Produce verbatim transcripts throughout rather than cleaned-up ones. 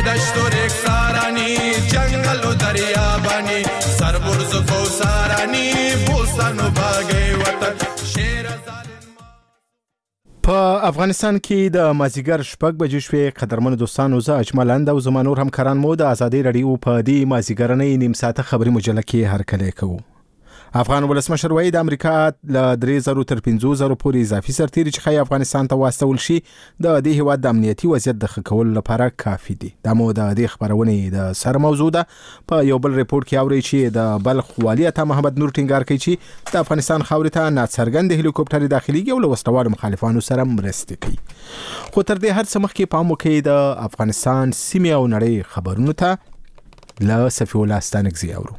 دشت و رکسارانی جنگل و دریابانی سربرز و کوسارانی بوستان و باغی وطن شیر په افغانستان کې د مازیګر شپږ بجې شوې قدرمن دوستانو زه اجمل اند او زما نور همکاران مو د ازادي رادیو په دې مازیګرنۍ نیم ساعته خبري مجله کې هرکلی کوو. افغان ولسمشر وایي د امریکا له درې زره تر پنځه زره پورې اضافي سرتیري چې ښایي افغانستان ته واستول شي د دې هیواد د امنیتي وضعیت د ښه کولو لپاره کافي دي. دا مو د دې خبرونې د سر موضوع ده. په یو بل ریپورت کې اورئ چې د بلخ والي عطا محمد نور ټینګار کوي چې د افغانستان خاورې ته ناڅرګند هلیکوپټر داخليږي او له وسلوالو مخالفانو سره مرسته کوي. خو تر دې هر څه مخکې پام وکړئ د افغانستان سیمې او نړۍ خبرونو ته له صفي الله ستانکزي اورو.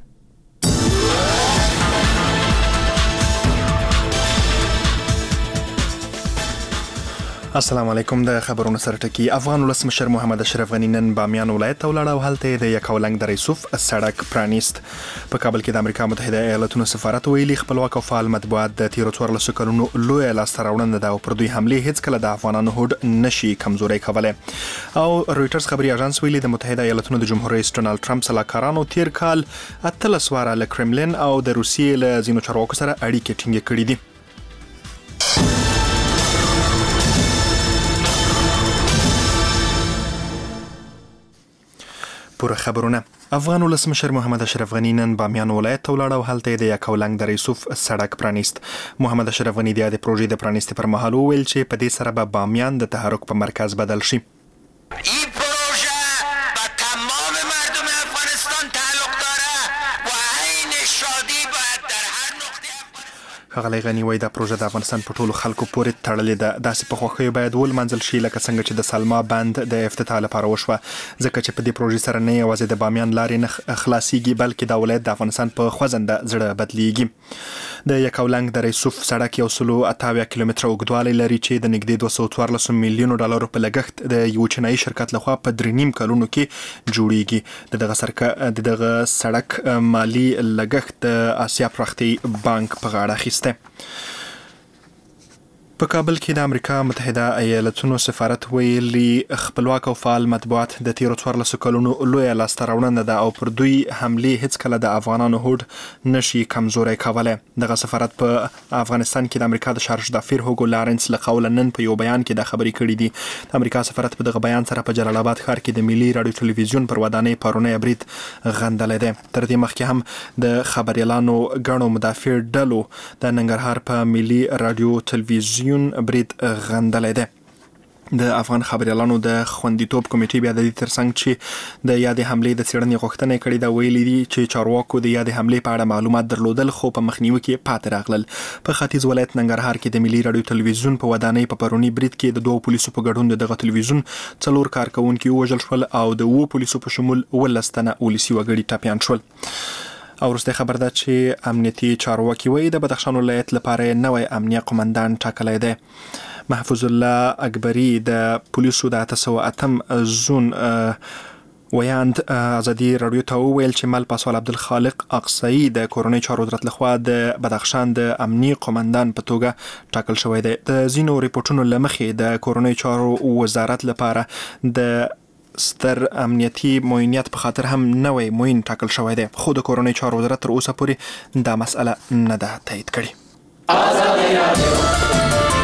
السلام علیکم. د خبرونو سره ټکی. افغان ولسمشر محمد اشرف غنی نن بامیان ولایت ته ولاړ او هلته د یکاولنګ د ریسوف سړک پرانیست. په کابل کې د امریکا متحده ایالاتونو سفارت ویلي خپلواک او فعال مطبوعات د تیر څوارلسو کلونو لوی لاسته راوړنه ده او پر دوی حملې هیڅ کله د افغانانو هوډ نشي کمزوري کولی. او رويټرز خبري اژانس ویلي د متحده ایالاتونو د جمهور رئیس ډونالد ټرمپ سلاکارانو تیر کال اتلس واره له کرملین او د روسیې له ځینو چارواکو سره اړیکې ټینګې کړې دي. پوره خبرونه. افغان ولسمشر محمد اشرف غنی نن بامیان ولایت ته ولاړ او هلته د یکاولنګ د ریسوف سړک پرانیست. محمد اشرف غنی د پروژې د پرانیستې پر مهال وویل چې په دې سره به بامیان د تحرک په مرکز بدل شي. این پروژه به تمام مردم افغانستان تعلق داره و عین شادی باید در هر نقطه ښاغلی غني وایي دا پروژه د افغانستان په ټولو خلکو پورې تړلې ده. داسې په خوښیو باید ولمانځل شي لکه څنګه چې د سلما بند د افتتاح لپاره وشوه، ځکه چې په دې پروژې سره نه یوازې د بامیان لارې نه خلاصیږي بلکې دا ولایت د افغانستان په خوځنده زړه بدلیږي. د یکاولنګ د ریسوف سړک یو سلو اته اویا کیلومتره اوږدوالی لري چې د نږدې دوه سوه څوارلسو میلیونو ډالرو په لګښت د یو چینایي شرکت لخوا په درې نیم کلونو کې جوړیږي. د دغه سرک د دغه سړک مالی لګښت د آسیا پراختي بانک په غاړه اخیسته. په کابل کې د امریکا متحده ایالاتونو سفارت ویلي خپلواک او فعال مطبوعات د تیرو څوارلسو کلونو لویه لاسته راوړنه ده او پر دوی حملې هیڅ کله د افغانانو هوډ نشي کمزوری کولی. دغه سفارت په افغانستان کې د امریکا د شارج دافیر هوګو لارنس له قوله نن په یو بیان کې دا خبرې کړې دي. د امریکا سفارت په دغه بیان سره په جلال آباد ښار کې د ملي راډیو ټلویزیون پر ودانۍ پرونی برید غندلی دی. تر دې مخکې هم د خبریالانو ګڼو مدافع ډلو د ننګرهار په ملي راډیو ټلویزیون برید غندلی دی. د افغان خبریالانو د خوندیتوب کمیټې بیا د دې ترڅنګ چې د یادې حملې د څېړنې غوښتنه کړې ده ویلي دي چې چارواکو د یادې حملې په اړه معلومات درلودل خو په مخنیوي کې پاتې راغلل. په ختیځ ولایت ننګرهار کې د ملي راډیو ټلویزیون په ودانۍ په پروني برید کې د دوو پولیسو په ګډون د دغه ټلویزیون څلور کارکوونکي ووژل شول او د اووه پولیسو په شمول اوولس تنه ولسي وګړي ټپیان شول. او وروسته خبر ده چې امنیتي چارواکي وایي د بدخشان ولایت لپاره نوی امنیه قمندان ټاکلی دی. محفوظ الله اکبری د پولیسو د اته سوه اتم زون ویاند ازادي رادیو ته وویل چې مل پاسوال عبدالخالق اقصی د کورنۍ چارو وزارت لخوا د بدخشان د امني قمندان په توګه ټاکل شوی دی. د ځینو ریپورټونو له مخې د کورنۍ چارو وزارت لپاره د ستر امنیتي معینیت په خاطر هم نوی معین ټاکل شوی دی، خو د کورنۍ چارو وزارت تر اوسه پورې دا مسئله نه ده تایید کړې. ازادي رادیو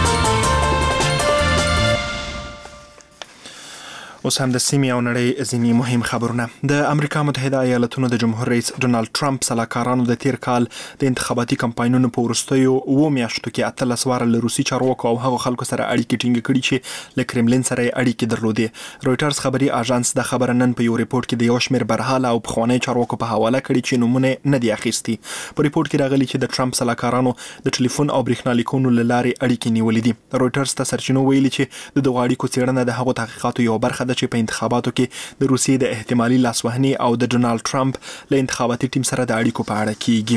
اوس هم د سیمې او نړۍ ځینې مهم خبرونه. د امریکا متحده ایالاتونو د جمهور رئیس ډونالد ټرمپ سلاکارانو د تیر کال د انتخاباتي کمپاینونو په وروستیو اوه میاشتو کې اتلس واره له روسي چارواکو او هغو خلکو سره اړیکې ټینګې کړي چې له کرملین سره یې اړیکې درلودې. رویټرز خبري اژانس د خبره نن په یو ریپورت کې د یو شمېر برحاله او پخواني چارواکو په حواله کړي چې نومونه نه دي اخیستي. په ریپورت کې راغلي چې د ټرمپ سلاکارانو د ټلیفون او برېښنا لیکونو له لارې اړیکې نیولې دي. رویټرز ته سرچینو ویلي چې د دغو اړیکو څېړنه د هغو تحقیقاتو یوه برخه چې په انتخاباتو کې د روسیې د احتمالي لاسوهنې او د ډونالد ټرمپ له انتخاباتي ټیم سره د اړیکو په اړه کیږي.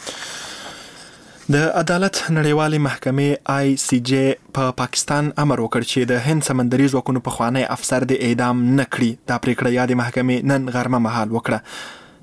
د عدالت نړیوالې محکمې آی سی جی په پا پاکستان امر وکړ چې د هند سمندري ځواکونو پخوانی افسر د اعدام نه کړي. دا پریکړه یادې محکمې نن غرمه مهال وکړه.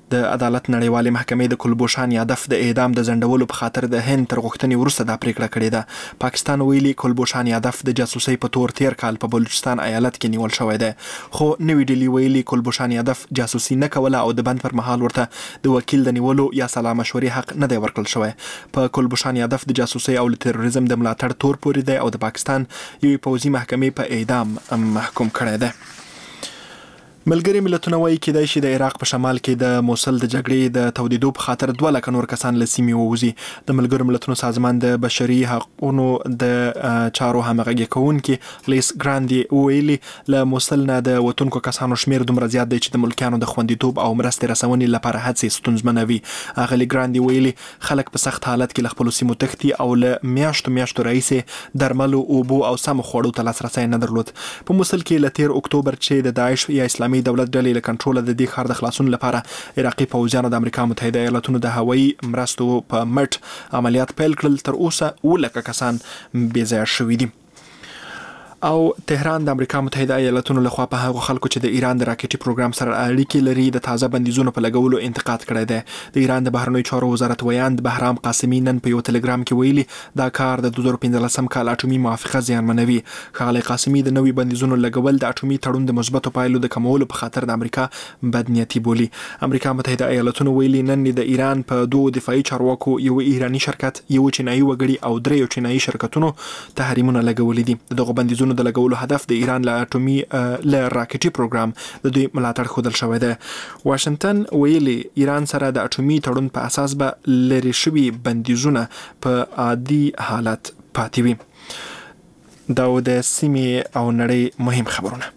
د عدالت نړیوالې محکمې د کلبوشان یادف د اعدام د ځنډولو په خاطر د هند تر غوښتنې وروسته دا پریکړه کړې ده. پاکستان ویلي کلبوشان یادف د جاسوسۍ په تور تیر کال په بلوچستان ایالت کې نیول شوی دی، خو نوې ډلې ویلي کلبوشان یادف جاسوسي نه کوله او د بند پر مهال ورته د وکیل د نیولو یا سلا مشورې حق نه دی ورکړل شوی. په کلبوشان یادف د جاسوسۍ او تروریزم د ملاتړ تور پورې دی او د پاکستان یوې پوځي محکمې په اعدام محکوم کړی دی. ملګري ملتونه وایي کېدای شي د عراق په شمال کې د موصل د جګړې د تودېدو په خاطر دوه لکه نور کسان له سیمې ووځي. د ملګرو ملتونو سازمان د بشري حقوقو د چارو همغږي کوونکي لیس ګراندي ویلي له موصل نه د وتونکو کسانو شمیر دومره زیات دی چې د ملکیانو د خوندیتوب او مرستې رسونې لپاره هڅې ستونزمنوي. اغلي ګراندي ویلي خلک په سخت حالت کې له خپلو سیمو تښتي او له میاشتو میاشتو راهیسې درملو، اوبو او سمو خوړو ته لاسرسی نه درلود. په موصل کې له تیر اکتوبر چې د داعش یا اسلامي دولت ډلې له کنټروله د دې ښار د خلاصون لپاره عراقي پوځیانو د امریکا متحده ایالاتونو د هوایي مرستو په مټ عملیات پیل کړل. تر اوسه اووه لکه کسان بې ځایه شوي دي. او تهران د امریکا متحده ایالاتونو لخوا په هغو خلکو چې د ایران د راکټي پروګرام سره اړیکې لري د تازه بندیزونو په لګولو انتقاد کړی دی. د ایران د بهرنیو چارو وزارت ویاند بهرام قاسمي نن په یو ټلګرام کې ویلي دا کار د دوه زره پنځلسم کال اټومي موافقه زیانمنوي. ښاغلی قاسمي د نوي بندیزونو لګول د اټومي تړون د مثبتو پایلو د کمولو په خاطر د امریکا بدنیتي بولي. امریکا متحده ایالاتونو ویلي نن د ایران په دوه دفاعي چارواکو یو ایرانی شرکت، یو چینایي وګړي او درې چینایي شرکتونو تحریمونه لګولي دي. دغه بندیزونو د لګولو هدف د ایران له اټومي له راکټي پروګرام د دوی ملاتړ ښودل شوی دی. واشنگټن ویلي ایران سره د اټومي تړون په اساس به لرې شوي بندیزونه په عادي حالت پاتې وي. دا د سیمې او نړۍ مهم خبرونه.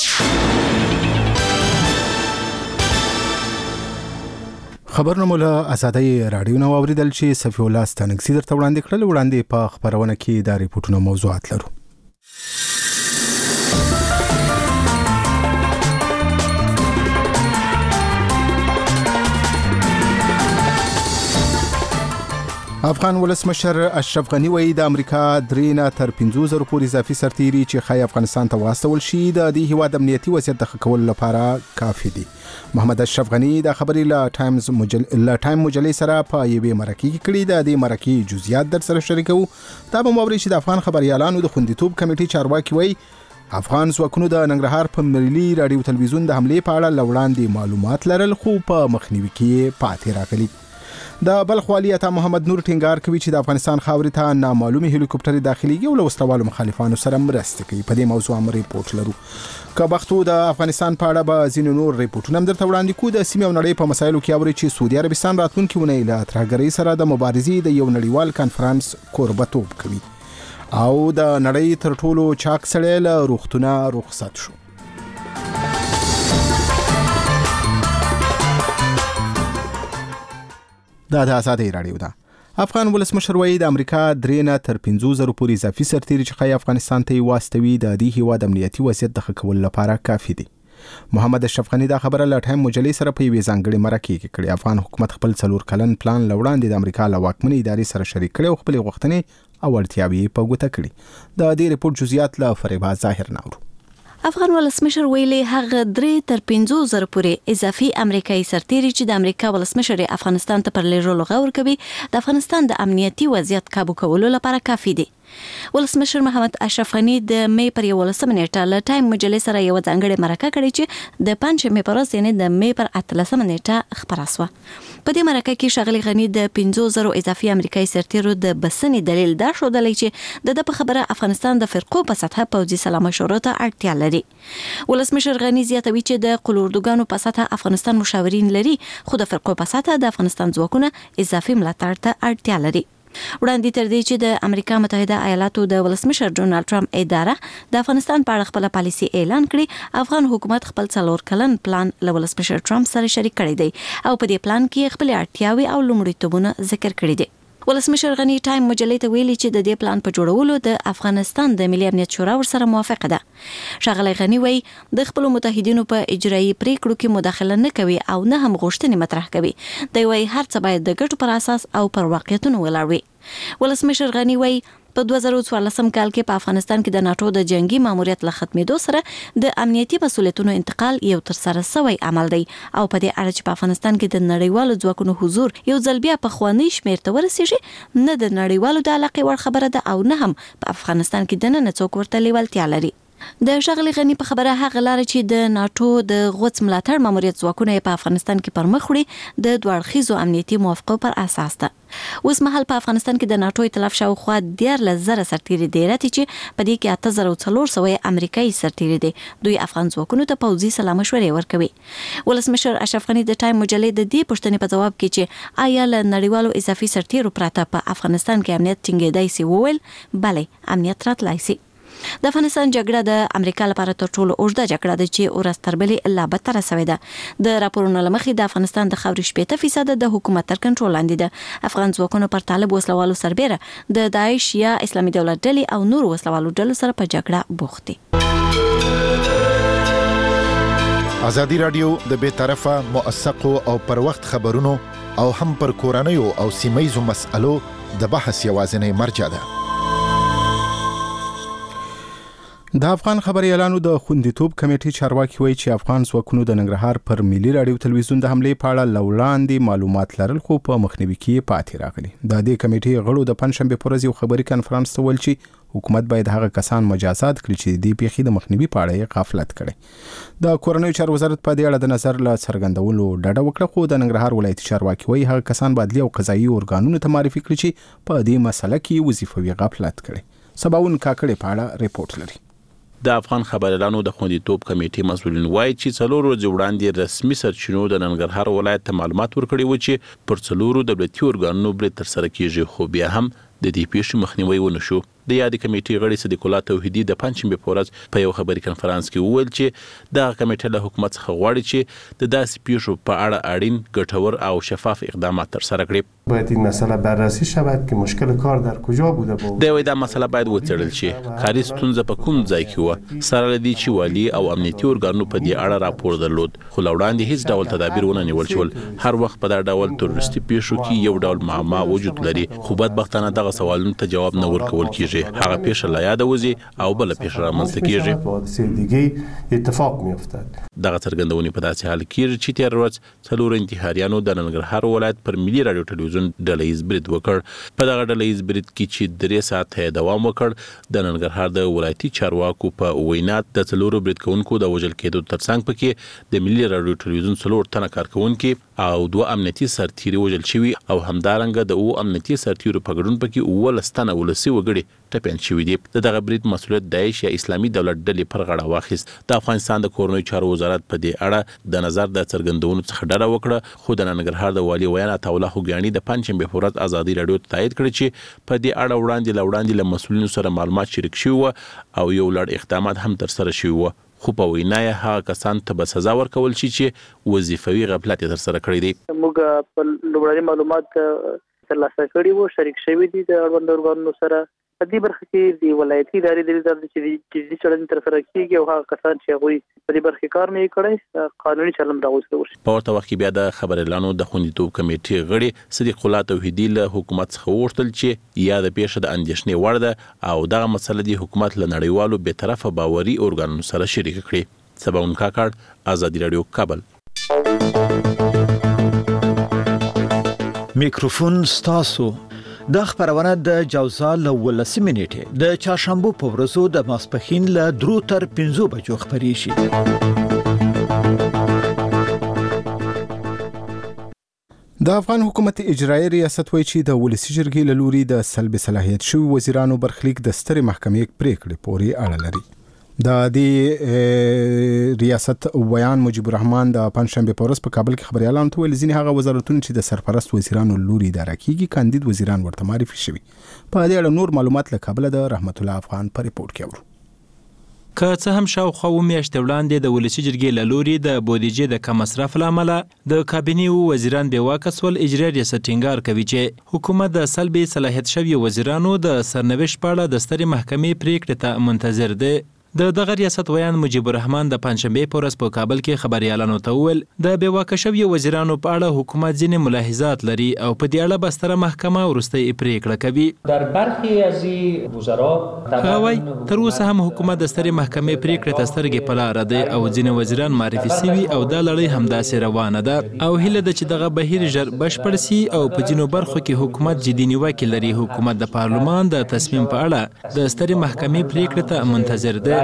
خبرونه مو له ازادۍ راډیو نه واوریدل چې صفي الله ستانکزي درته وړاندې کړل. وړاندې په خبرونه کې د ریپورتونو موضوعات لرو. افغان ولسمشر اشرف غنی وایي د امریکا درې نه تر پنځه زره پورې اضافي سرتیري چې ښایي افغانستان ته واستول شي د دې هیواد امنیتي وضعیت د ښه کولو لپاره کافي دي. محمد اشرف غنی د خبرې له ټایمز مجل له ټایم مجلې سره په یوې مرکې کې کړي. د دې مرکې جزئیات در سره شریکو. دا به موري چې د افغان خبريالانو د خوندیتوب کمیټې چارواکي وایي افغان ځواکونو د ننګرهار په ملي رادیو تلویزیون د حملې په اړه لوړاندې معلومات لرل، خو په مخنیوي کې پاتې راغلي. د بلخ والي عطا محمد نور ټینګار کوي چې د افغانستان خاورې ته نامعلومه هلیکوپټر داخليږي او له وسلوالو مخالفانو سره مرسته کوي. په دې موضوع هم ریپورت لرو. که وختو د افغانستان په اړه به ځینې نور ریپورتونه هم درته وړاندې کوو. د سیمې او نړۍ په مسایلو کې اوري چې سعودي عربستان راتلونکي اونۍ له ترهګرۍ سره د مبارزې د یو نړیوال کانفرنس کوربتوب کوي او د نړۍ تر ټولو چاک سړی له روغتونه رخصت شو. دا د ازادۍ راډیو ده. افغان ولسمشر وایي د امریکا درې نه تر پنځه زره پورې اضافي سرتیري چې ښایي افغانستان ته واستوي د دې هیواد امنیتي وضعیت د ښه کولو لپاره کافي دي. محمد اشرف غنی دا خبره له ټایم مجلې سره په یوې ځانګړې مرکې کې کړې. افغان حکومت خپل څلور کلن پلان لوړاندې د امریکا له واکمنې ادارې سره شریک کړي او خپلې غوښتنې او اړتیاوې په ګوته کړي. د دې ریپورت جزئیات له فریبا ظاهر ناورو. افغان ولسمشر ویلي هغه درې تر پنځه زره پورې اضافي امریکایي سرتیري چې د امریکا ولسمشر افغانستان ته پر لېږلو غور کوي د افغانستان د امنیتي وضعیت کابو کولو لپاره کافي دي. ولسمشر محمد اشرف غنی د مې پر یولسمه نیټه له ټایم مجلې سره یو ځانګړې مرکه کړې چې د پنځمې پر ورځ یعنې د مې پر اتلسمه نیټه خبره شوه. په دې مرکه کې ښاغلي غنی د پنځه زره اضافي امریکایي سرتیرو د بسنې دلیل دا ښودلی چې د ده په خبره افغانستان د فرقو په سطحه پوځي سلا مشورو ته اړتیا لري. ولسمشر غنی زیاتوي چې د قلوردوګانو په سطحه افغانستان مشاورین لري، خو د فرقو په سطحه د افغانستان ځواکونه اضافي ملاتړ ته اړتیا لري. وړاندې تر دې چې د امریکا متحده ایالاتو د ولسمشر ډونالد ټرمپ اداره د افغانستان په اړه خپل پالیسي اعلان کړي، افغان حکومت خپل څلور کلن پلان له ولسمشر ټرمپ سره شریک کړی دی او په دې پلان کې خپل اړتیاوې او لومړیتوبونه ذکر کړي دي. ولسمشر غنی ټایم مجلې ته ویلي چې د دې پلان په جوړولو د افغانستان د ملي امنیت شورا ورسره موافقه ده. ښاغلی غنی وایي د خپلو متحدینو په اجرایي پریکړو کې مداخله نه کوي او نه هم غوښتنې مطرح کوي. دی وایي هر څه باید د ګټو پر اساس او پر واقعیتونو ولاړ وي. ولسمشر غنی وایي په دوه زره څوارلسم کال کې په افغانستان کې د ناتو د جنگي ماموریت له ختمېدو سره د امنیتي مسؤلیتونو انتقال یو ترسره شوی عمل دی او په دې اړه چې په افغانستان کې د نړیوالو ځواکونو حضور یو ځل بیا په خوانی شمیر ته ورسیږي نه د نړیوالو د علاقې وړ خبره ده او نه هم په افغانستان کې د نن څوک ورته لیوالتیا لري. د ښاغلي غني په خبره هغه لار چې د ناتو د غوڅ ملاتړ ماموریت ځواکونه په افغانستان کې پر مخ وړي د دوه اړخیزو امنیتي موافقو پر اساس ده. اوس مهال په افغانستان کې د ناتو ائتلاف شاوخوا دیارلس زره سرتیري دي چې په دې کې اته زره څلور سوه امریکایي سرتیري دي. دوی افغان ځواکونو ته پوځي سلا مشورې ورکوي. ولسمشر اشرف غني د ټایم مجلې د دې پوښتنې په جواب کې چې آیا له نړیوالو اضافي سرتیرو پرته په افغانستان کې امنیت ټینګېدای سي وویل بلې امنیت راتلای سي. د افغانستان جګړه د امریکا لپاره تر ټولو اوږده جګړه ده چې ورځ تر بلې لا بدتره شوې ده. د راپورونو له مخې د افغانستان د خاورې شپېته فیصده د حکومت تر کنټرول لاندې ده. افغان ځواکونو پر طالب وسلوالو سربېره د داعش یا اسلامي دولت ډلې او نور وسلوالو ډلو سره په جګړه بوخت دي. ازادي راډیو د بې طرفه موثقو او پر وخت خبرونو او هم پر کورنیو او سیمه‌یزو مسألو د بحث یوازینی مرجع ده. د افغان خبريالانو د خوندیتوب کمیټې چارواکي وایي چې افغان ځواکونو د ننګرهار پر ملي راډیو تلویزیون د حملې په اړه لوړاندې معلومات لرل خو په مخنیوي کې پاتې راغلي. د دې کمیټې غړو د پنځشنبه په ورځ یو خبري کانفرنس ته ویل چې حکومت باید هغه کسان مجازات کړي چې د دې پیښې د مخنیوي په اړه غفلت کړي. د کورنیو چارو وزارت په دې اړه د نظر له څرګندولو ډډه وکړه خو د ننګرهار ولایتي چارواکي وایي هغه کسان عدلي او قضایي ارګانونو ته معرفي کړي چې په دې مسله کې وظیفوي غفلت کړي. سباون کاکړي په اړه ریپورت لري. د افغان خبريالانو د خوندیتوب کمیټې مسؤلین وایي چې څلور ورځې وړاندې رسمي سرچینو د ننګرهار ولایت ته معلومات ورکړي و چې پر څلورو دولتي ارګانونو برید ترسره کیږي خو بیا هم د دې پیښې مخنیوي ونه شو. د یادې کمیټې غړي صدیق الله توحیدي د پنځشنبه په ورځ په یو خبري کانفرنس کې وویل چې دغه کمیټه له حکومت څخه غواړي چې د داسې پیښو په اړه اړین ګټور او شفاف اقدامات ترسره کړي. باید این مسئله بررسی شود که مشکل کار در کجا بوده بود. د وای دا مسله باید وڅېړل شي. کاري ستونزه په کوم ځای کې و سره لدی چې والی او امنیتي ارګانونو په دې اړه راپور درلود خو لوړاندې هیڅ ډول تدابیر ونه نیول شول. هر وخت په دا ډول تروریستي پیښو کې یو ډول معما وجود لري خو بدبختانه دغه سوالونو ته جواب نه ورکول کیږي. هغه پیښه لا یاد وځي او بل پیښه رامنځته کیږي. اتفاق میافتد. دغه څرګندونې په داسې حال کې چې تیر ورځ څلور انتحاریانو د ننګرهار ولایت پر ملي راډیو ټلویزیون ډلهیز برید وکړ. په دغه ډلهیز برید کې چې درې ساعته دوام وکړ د ننګرهار د ولایتي چارواکو په وینا د څلورو برید کوونکو د وژل کېدو ترڅنګ پکې د ملي راډیو ټلویزیون څلور تنه کارکونکي او دوه امنیتي سرتیري وژل شوي او همدارنګه د او امنیتي سرتیرو په ګډون پکې اوولس تنه ولسي وګړي ټپیان شوي دي. د دغه برید مسؤلیت داعش یا اسلامي دولت ډلې پر غاړه واخیست. د افغانستان د کورنیو چارو وزارت په دې اړه د نظر د څرګندونو څخه ډډه وکړه خو د ننګرهار د والي ویان عطاالله خوګیاڼي د پنځشنبه په ورځ ازادي راډیو ته تایید کړی چې په دې اړه وړاندې له وړاندې له مسؤلینو سره معلومات شریک شوي وو او یو لړ اقدامات هم ترسره شوي وو خو په وینا یې هغه کسان ته به سزا ورکول شي چې وظیفوي غفلت یې ترسره کړی دی. موږ په لومړني معلومات ترلاسه کړي وو شریک شوي دي د اړوند ارګانونو سره. په دې برخه کې د ولایتي ادارې د ادارې چې د چلند ترسره کیږي او هغه کسان چې هغوی په دې برخه کار نه کړی قانوني چلند راوستل شي. په ورته وخت کې بیا د خبريالانو د خوندیتوب کمیټې غړي صدیق الله توحیدي له حکومت څخه وغوښتل چې یا د پیښې د اندېښنې وړ ده او دغه مسله د حکومت له نړیوالو بې طرفه باوري ارګانونو سره شریک کړي. سباون کاکړ ازادي راډیو کابل. میکروفون ستاسو د خبرونه د جوزا له ولسمه نیټه د چهارشنبه په ورځو د ماسپخین له درو تر پنځو بجو خبري شي. د افغان حکومت اجرایي ریاست وایي چې د ولسی جرګې له لوري د سلب صلاحیت شوی وزیرانو برخلیک د سترې محکمې پریکړې پورې اړه لري. د دې ریاست ویان مجيب الرحمن د پنځشنبه په ورځ په کابل کې خبريالانو ته ویل ځینې هغه وزارتونه چې د سرپرست وزیرانو لوري اداره کیږي کاندید وزیران ورته معرفي شوي. په دې اړه نور معلومات له کابل د رحمت الله افغان په ریپورت کې اورو. که څه هم شاوخوا اووه میاشتې وړاندې د ولسي جرګې له لوري د بودیجې د کم مصرف له امله د کابینې وزیران بې واکه سول، اجرایي ریاست ټینګار کوي چې حکومت د سلبي صلاحیت شوي وزیرانو د سرنوشت په اړه د سترې محکمې پریکړې ته منتظر دی. د دغه ریاست ویان مجيب الرحمن د پنځشنبه په ورځ په کابل کې خبريالانو ته وویل د بې واکه شویو وزیرانو په اړه حکومت ځینې ملاحظات لري او په دې اړه بستره محکمه وروستۍ پریکړه کوي. در برخی از این وزرا هغه وایي تر اوسه هم حکومت د سترې محکمې پریکړې ته سترګې په لاره دی او ځینې وزیران معرفي سوي او دا لړۍ همداسې روانه ده او هیله ده چې دغه بهیر ژر بشپړ سي او په ځینو برخو کې حکومت جدي نیوکې لري. حکومت د پارلمان د تصمیم په اړه د سترې محکمې پریکړې ته منتظر دی.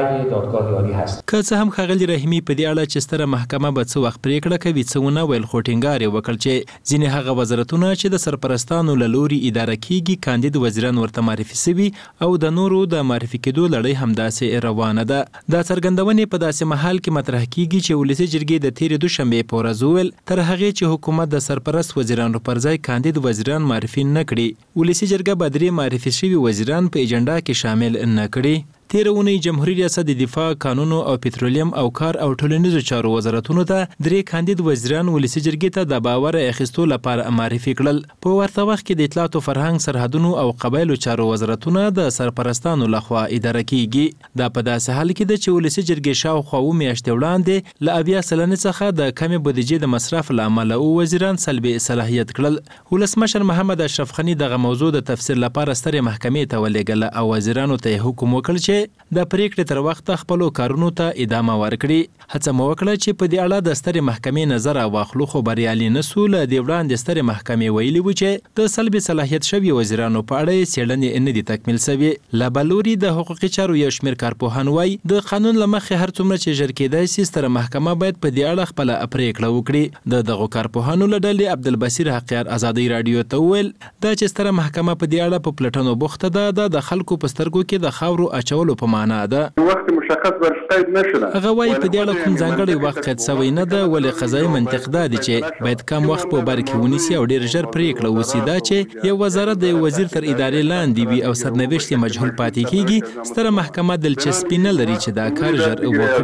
که څه هم ښاغلي رحیمي په دې اړه چې ستره محکمه به څه وخت پریکړه کوي څه ونه ویل، خو ټینګار یې وکړ چې ځینې هغه وزارتونه چې د سرپرستانو له لوري اداره کیږي کاندید وزیران ورته معرفي سوي او د نورو د معرفي کېدو لړۍ همداسې روانه ده. دا څرګندونې په داسې مهال کې مطرح کیږي چې ولسي جرګې د تېرې دوشنبې په ورځ وویل تر هغې چې حکومت د سرپرست وزیرانو پر ځای کاندید وزیران معرفي نه کړي، ولسي جرګه به درې معرفي شوي وزیران په اجنډا کې شامل نه کړي. تیره اونۍ جمهوریت ریاست د دفاع، قانونو او پټرولیم او کار او ټولنیزو چارو وزارتونو ته درې کاندید وزیران ولسي جرګې ته د باور اخیستو لپاره معرفي کړل. په ورته وخت کې د اطلاعات او فرهنګ، سرحدونو او قبایلو چارو وزارتونه د سرپرستانو لخوا اداره کیږي. دا په داسې حال کې ده چې ولسي جرګې شاوخوا اوه میاشتې وړاندې له اویا سلنې څخه د کمې بودیجې د مصرف له امله اوه وزیران سلبي صلاحیت کړل. ولسمشر محمد اشرف غني دغه موضوع د تفسیر لپاره سترې محکمې ته ولېږله او وزیرانو ته حکم وکړ چې د پریکړې تر وخته خپلو کارونو ته ادامه ورکړي. هڅه مو وکړه چې په دې اړه د سترې محکمې نظر واخلو، خو بریالي نه سو. له دې وړاندې سترې محکمې ویلي و چې د سلبي صلاحیت شوي وزیرانو په اړه یې څېړنې نه دي تکمیل سوي. له بل لوري د حقوقي چارو یو شمېر کارپوهان وایي د قانون له مخې هر څومره چې ژر کېدای سي ستره محکمه باید په دې اړه خپله پریکړه وکړي. د دغو کارپوهانو له ډلې عبدالبصیر حقیار ازادۍ راډیو ته وویل دا چې ستره محکمه په دې اړه په پلټنو بوخته ده دا د خلکو په سترګو کې د خاورو اچولو په معنا ده. وخت مشخص ورشتاید نشده. هغه وایي په دې اړه کوم ځانګړی وخت قید سوی نه ده، ولې قضایي منطق دا دی چې باید کم وخت په بر کې ونیسي او ډیر ژر پریکړه وسی. دا چې یو وزارت د وزیر تر ادارې لاندې وي او سرنوشت یې مجهول پاتې کیږي، ستره محکمه دلچسپي نه لري چې دا کار ژر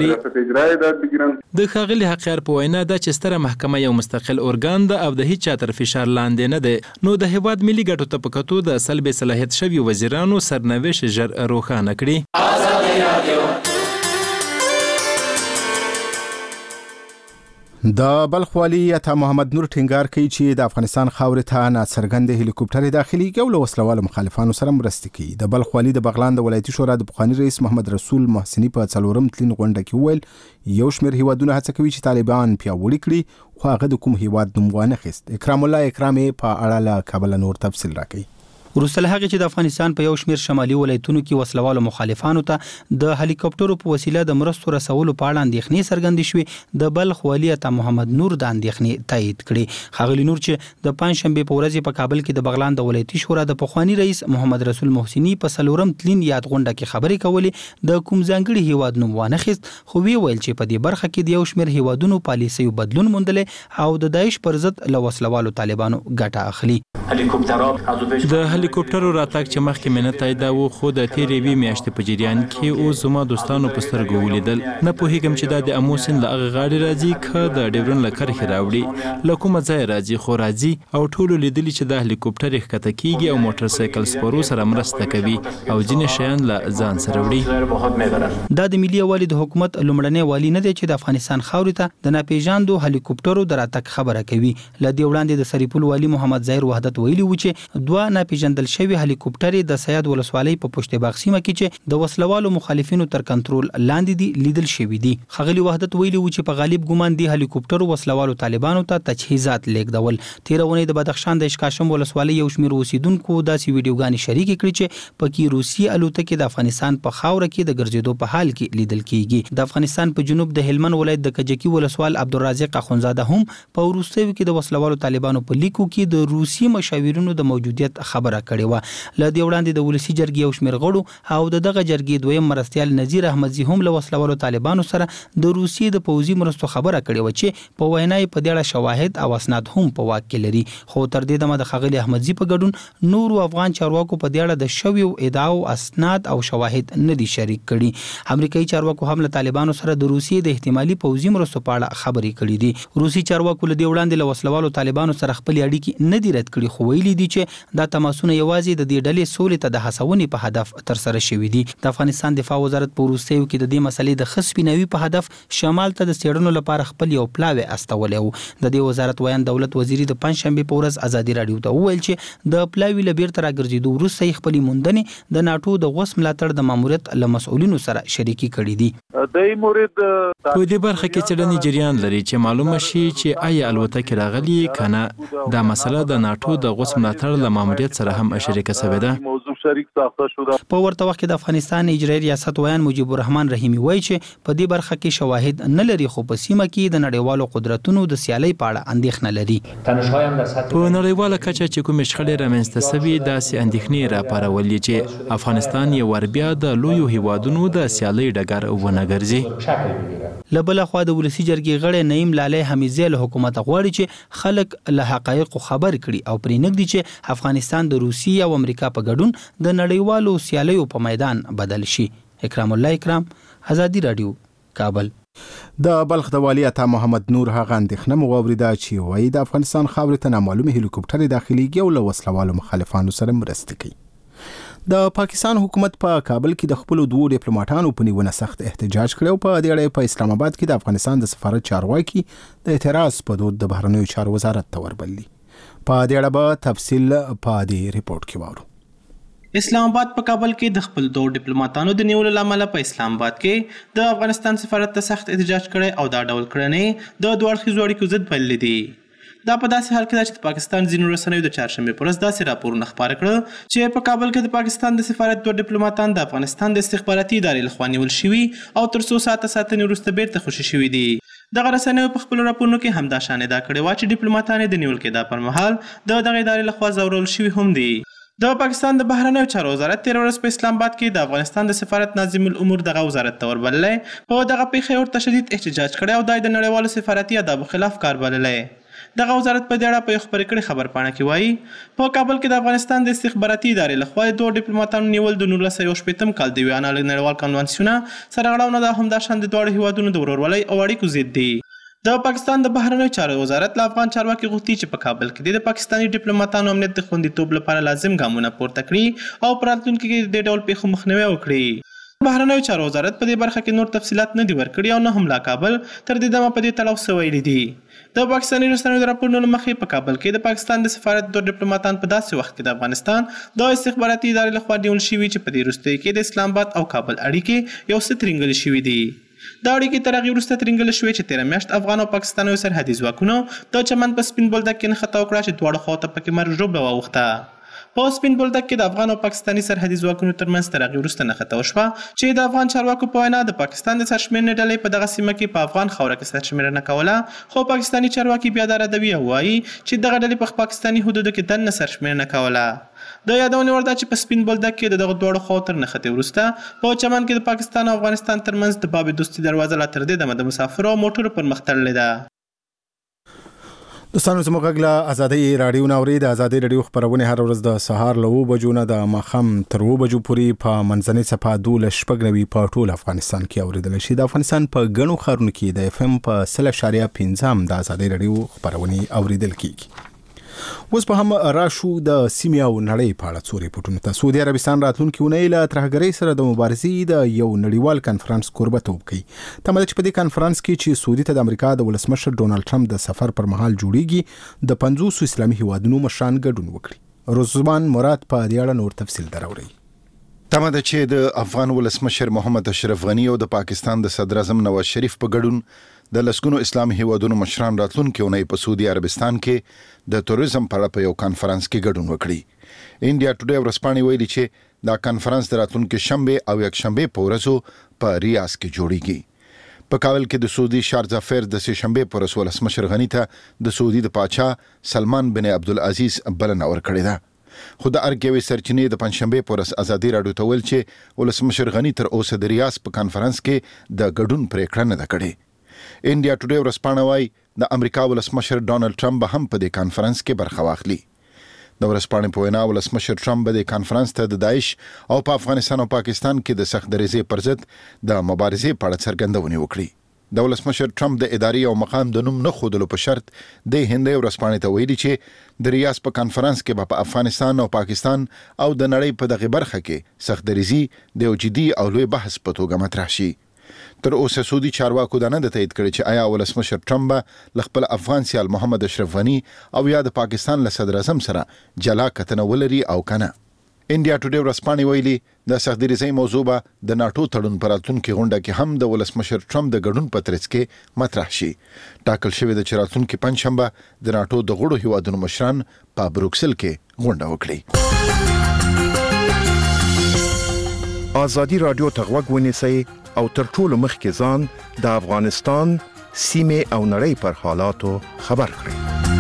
وکړي. د ښاغلي حقیار په وینا دا چې ستره محکمه یو مستقل ارګان ده او د هیڅ چا تر فشار لاندې نه ده، نو د هیواد ملي ګټو ته په کتو د سلبي صلاحیت شوي وزیرانو سرنوشت ژر روښانه کړي. د بلخ والي عطا محمد نور ټینګار کوي چې د افغانستان خاورې ته ناڅرګند هلیکوپټر داخليږي او له وسلوالو مخالفانو سره مرسته کوي. د بلخ والي د بغلان د ولایتي شورا د پخواني رئیس محمد رسول محسني په څلورم تلین غونډه کې وویل یو شمېر هیوادونه هڅه کوي چې طالبان پیاوړي کړي، خو هغه د کوم هیواد نوم وانه خیست. اکرام الله اکرامي په اړه له کابل نور تفصیل راکړي. وروسته له هغې چې د افغانستان په یو شمېر شمالي ولایتونو کې وسلوالو مخالفانو ته د هلیکوپټرو په وسیله د مرستو رسولو په اړه اندېښنې څرګندې شوې، د بلخ والي عطا محمد نور د اندېښنې تایید کړې. ښاغلي نور چې د پنجشنبې په ورځ په کابل کې د بغلان د ولایتي شورا د پخواني رئیس محمد رسول محسني په څلورم تلین یاد غونډه کې خبرې کولې، د کوم ځانګړي هیواد نوم وانه خیست، خو وی ویل چې په دې برخه کې د یو شمېر هیوادونو پالیسیو بدلون موندلې او د داعش پر ضد له وسلوالو طالبانو ګټه اخلي. د هلیکوپټرو راتګ چې مخکې مې نه تاییده و، خو د تېرې یوې میاشتې په جریان کې اوس زما دوستانو په سترګو ولیدل. نه پوهېږم چې دا د امو سیند له هغه غاړې راځي که د ډیورن له کرښې راوړي، له کومه ځایه راځي، خو راځي او ټولو لیدلي چې دا هلیکوپټر یې ښکته کیږي او موټر سایکل سپرو سره مرسته کوي او ځینې شیان له ځان سره وړي. دا د ملي یووالي د حکومت لومړنی والي نه دی چې د افغانستان خاورې ته د ناپېژاندو هلیکوپټرو د راتګ خبره کوي. له دې وړاندې د سریپول والي محمد ظاهر وحدت ویلي و چې دوه ناپېژندل شوي هلیکوپټر د سیاد ولسوالۍ په پشت باغ سیمه کې چې د وسلوالو مخالفینو تر کنټرول لاندې دي لیدل شوي دي. ښاغلي وحدت ویلي و چې په غالب ګمان دي هلیکوپټر وسلوالو طالبانو ته تجهیزات لیږدول. تېره اونۍ د بدخشان د اشکاشم ولسوالۍ یو شمېر اوسیدونکو داسې ویډیوګانې شریکې کړې چې پکې روسي الوتکې د افغانستان په خاوره کې د ګرځېدو په حال کې لیدل کیږي. د افغانستان په جنوب د هلمند ولایت د کجکي ولسوال عبدالرازق اخونزاده هم په وروستیو کې د وسلوالو طالبانو په لیکو کې د روسي مشاورینو د موجودیت خبره کړې وه. له دې وړاندې د ولسي جرګې یو شمېر غړو او د دغه جرګې دویم مرستیال نذیر احمدزي هم له وسلوالو طالبانو سره د روسیې د پوځي مرستو خبره کړې وه چې په وینا یې په دې اړه شواهد او اسناد هم په واک کې لري. خو تر دې دمه د ښاغلي احمدزي په ګډون نورو افغان چارواکو په دې اړه د شویو ادعاو اسناد او شواهد نه دي شریک کړي. امریکایي چارواکو هم له طالبانو سره د روسیې د احتمالي پوځي مرستو په اړه خبرې کړې دي. روسي چارواکو له دې وړاندې له وسلوالو طالبانو سره خپلې اړیکې نه دي رد کړي، خو ویلي دي چې دا تماسونه کارونه یوازې د دې ډلې سولې ته د هڅونې په هدف تر سره شوي دي. د افغانستان دفاع وزارت په وروستیو کې د دې مسلې د خصبینوي په هدف شمال ته د څېړنو لپاره خپل یو پلاوی استولی و. د دې وزارت ویان دولت وزیر د پنځشنبې په ورځ ازادي راډیو ته وویل چې د پلاوی له بیرته راګرځېدو وروسته یې خپلې موندنې د ناټو د غوس ملاتړ د ماموریت له مسؤلینو سره شریکي کړي دي. د مورید په دې برخه کې څېړنې جریان لري چې معلومه شي چې آیا الوتکې راغلي کنه. دا مسله د ناټو د غوس ملاتړ له ماموریت سره هم شریکه شوې ده. په ورته وخت کې د افغانستان اجرایي ریاست ویان مجيب الرحمن رحیمي وایي چې په دې برخه کې شواهد نه لري، خو په سیمه کې د نړیوالو قدرتونو د سیالۍ په اړه اندېښنه لري. په نړیواله کچه چې کومې شخړې رامنځته شوي داسې اندېښنې راپارولې چې افغانستان یې ور بیا د لویو هیوادونو د سیالۍ ډګر ونه ګرځي. له بله خوا د ولسي جرګې غړی نعیم لالی حمیدزی له حکومت غواړي چې خلک له حقایقو خبر کړي او پرې نږدي چې افغانستان د روسیې او امریکا په ګډون د نړیوالو سیالیو په میدان بدل شي. اکرام الله اکرام، ازادي راډیو، کابل. د بلخ د والي عطا محمد نور هغه اندېښنه مو واورېده چې وایي د افغانستان خاورې ته نامعلومې هلیکوپټرې داخليږي او له وسلوالو مخالفانو سره مرسته کوي. د پاکستان حکومت په پا کابل کې د خپل دوه ډیپلوماټانو په نیونه سخت احتجاج کړو. په دې اړه په اسلام آباد کې د افغانستان د سفارت چارواکي د اعتراض په دود د بهرنیو چارو وزارت ته وربللي. په دې اړه به تفصیل په دې ریپورت کې وارو. اسلام آباد په کابل کې د خپل دوه ډیپلوماټانو د نیولو لامل په اسلام آباد کې د افغانستان سفارت ته سخت احتجاج کړي او دا ډول کړنې د دوه اړخیزو اړیکو ضد بللې دي. دا په داسې حال کې ده چې د پاکستان ځینو رسنیو د چهارشنبې په ورځ داسې راپورونه خپاره کړل چې په کابل کې د پاکستان د سفارت دوه ډیپلوماټان د افغانستان د استخباراتي ادارې لخوا نیول شوي او تر څو ساعته ساتنې وروسته بیرته خوشي شوي دي. دغه رسنیو په خپلو راپورونو کې همدا شان ادعا کړې وه چې ډیپلوماټان د نیول کېدا پر مهال د دغه ادارې لخوا ځورول شوي هم دي. د پاکستان د بهرنیو چارو وزارت تیر ورځ په اسلام آباد کې د افغانستان د سفارت ناظم الامور دغه وزارت ته وربللی. په دغه پیښې ورته شدید احتجاج کړی او دا د نړیوالو سفارتي آدابو خلاف کار بللی. دغه وزارت په دې اړه په یو خپرې کړې خبر پاڼه کې وایي په کابل کې د افغانستان د استخباراتي ادارې لخوا د دوه ډیپلوماټانو نیول د نولس سوه شپېتم کال د ویانا له نړیوال کنوانسیونه سره اړوند د همداشان د دواړو هیوادونو د ورورولۍ او اړیکو ضد دي. د پاکستان د بهرنیو چارو وزارت له افغان چارواکي غوښتي چې په کابل کې د پاکستاني ډیپلوماټانو امنیت د خوندیتوب لپاره لازم ګامونه پورته کړي او په راتلونکي کې د دې ډول پیښو مخنیوی وکړي. بهرنیو چارو وزارت په دې برخه کې نور تفصیلات نه دي ورکړي او نه هم لا کابل تر دې دمه په دې تړاو څه ویلي دي. د پاکستاني رسنیو د راپورونو مخې په کابل کې د پاکستان د سفارت دوه ډیپلوماټان په داسې وخت کې د افغانستان د استخباراتي ادارې لخوا نیول شوي چې په دې وروستیو کې د اسلام آباد او کابل اړیکې یو څه ترینګلې شوي دي. دا اړیکې تر هغې وروسته ترینګلې شوې چې تېره میاشت افغان او پاکستانیو سرحدي ځواکونو د چمن په سپین بولدک کې نښته وکړه چې دواړو خواو ته پکې مرګ ژوبله واوښته. په سپین بولدک کې د افغان او پاکستاني سرحدي ځواکونو ترمنځ تر هغې وروسته نښته وشوه چې د افغان چارواکو په وینا د پاکستان د سرشمېرنې ډلې په دغه سیمه کې په افغان خاوره کې سرشمېرنه کوله، خو پاکستاني چارواکي بیا دا ردوي او وایي چې دغه ډلې په پاکستاني حدودو کې دننه سرشمېرنه کوله. د یادونې وړ ده چې په سپین بولدک کې د دغه دواړو خواو تر نښتې وروسته په چمن کې د پاکستان او افغانستان ترمنځ د باب دوستي دروازه لا تر دې دمه د مسافرو او موټرو پر مخ تړلې ده. دوستانو زموږ غږ له ازادي راډیو نه اورئ. د ازادي راډیو خپرونې هر ورځ د سهار له اوه بجو نه د ماښام تر اوه بجو پورې په منځنۍ څپه دولس شپږ نوي په ټول افغانستان کې اورېدلی شي. د افغانستان په ګڼو ښارونو کې د اف ام په سل اعشاریه پنځه هم د ازادي راډیو خپرونې اورېدل کېږي. اوس به هم راشو د سیمې او نړۍ په اړه څو ریپورټونو ته. سعودي عربستان راتلونکي اونۍ له ترهګرۍ سره د مبارزې د یو نړیوال کنفرانس کوربهتوب کوي. تمه ده چې په دې کنفرانس کې چې سعودي ته د امریکا د ولسمشر ډونالډ ټرمپ د سفر پر مهال جوړیږي د پنځوسو اسلامي هیوادونو مشران ګډون وکړي. رضوان مراد په دې اړه نور تفصیل دراوړي. تمه ده چې د افغان ولسمشر محمد اشرف غنی او د پاکستان د صدر اعظم نواز شریف په ګډون د لسګونو اسلامي هیوادونو مشران راتلونکي اونۍ په سعودي عربستان کې د توریزم په اړه په یو کانفرنس کې ګډون وکړي. انډیا ټوډے ورځپاڼې ویلي چې دا کانفرنس د راتلونکي شنبه او یکشنبه په ورځو په ریاض کې جوړیږي. په کابل کې د سعودي شارجه فیر د سه شنبه پر ورځ ولسمشر غنی ته د سعودي د پاچا سلمان بن عبدالعزیز بلنه ورکړې ده. خو د ارګ یوې سرچینې د پنځشنبه پر ورځ ازادي راډیو ته ویل چې ولسمشر غنی تر اوسه د ریاض په کانفرنس کې د ګډون پریکړه نه ده کړې. انډیا ټوډے ورځپاڼه وايي د امریکا ولسمشر ډونالډ ټرمپ به هم په دې کانفرنس کې برخه واخلي. د ورځپاڼې په وینا ولسمشر ټرمپ به د کانفرنس ته د داعش او په افغانستان او پاکستان کې د سخت دریځې پر ضد د مبارزې په اړه څرګندونې وکړي. د ولسمشر ټرمپ د ادارې او مقام د نوم نه ښودلو په شرط د هندۍ ورځپاڼې ته ویلي چې د ریاض په کانفرنس کې به په افغانستان او پاکستان او د نړۍ په دغه برخه کې سختدریزي د یو جدي او لوی بحث په توګه مطرح شي. تر اوسه سعودي چارواکو دا نه د تایید کړی چې آیا ولسمشر ټرمپ به له خپل افغان سیال محمد اشرف غني او یا د پاکستان له صدر اعظم سره جلا کتنه ولري او کنه. انډیا ټوډے ورځپاڼې ویلي د سختدریزۍ موضوع به د ناټو تړون پر راتلونکي غونډه کې هم د ولسمشر ټرمپ د ګډون په ترڅ کې مطرح شي. ټاکل شوې ده چې راتلونکي پنځشنبه د ناټو د غړو هیوادونو مشران په بروکسل کې غونډه وکړي. ازادي رادیو ته غوږ ونیسئ او تر ټولو مخکې ځان د افغانستان سیمې او نړۍ پر حالاتو خبر کړئ.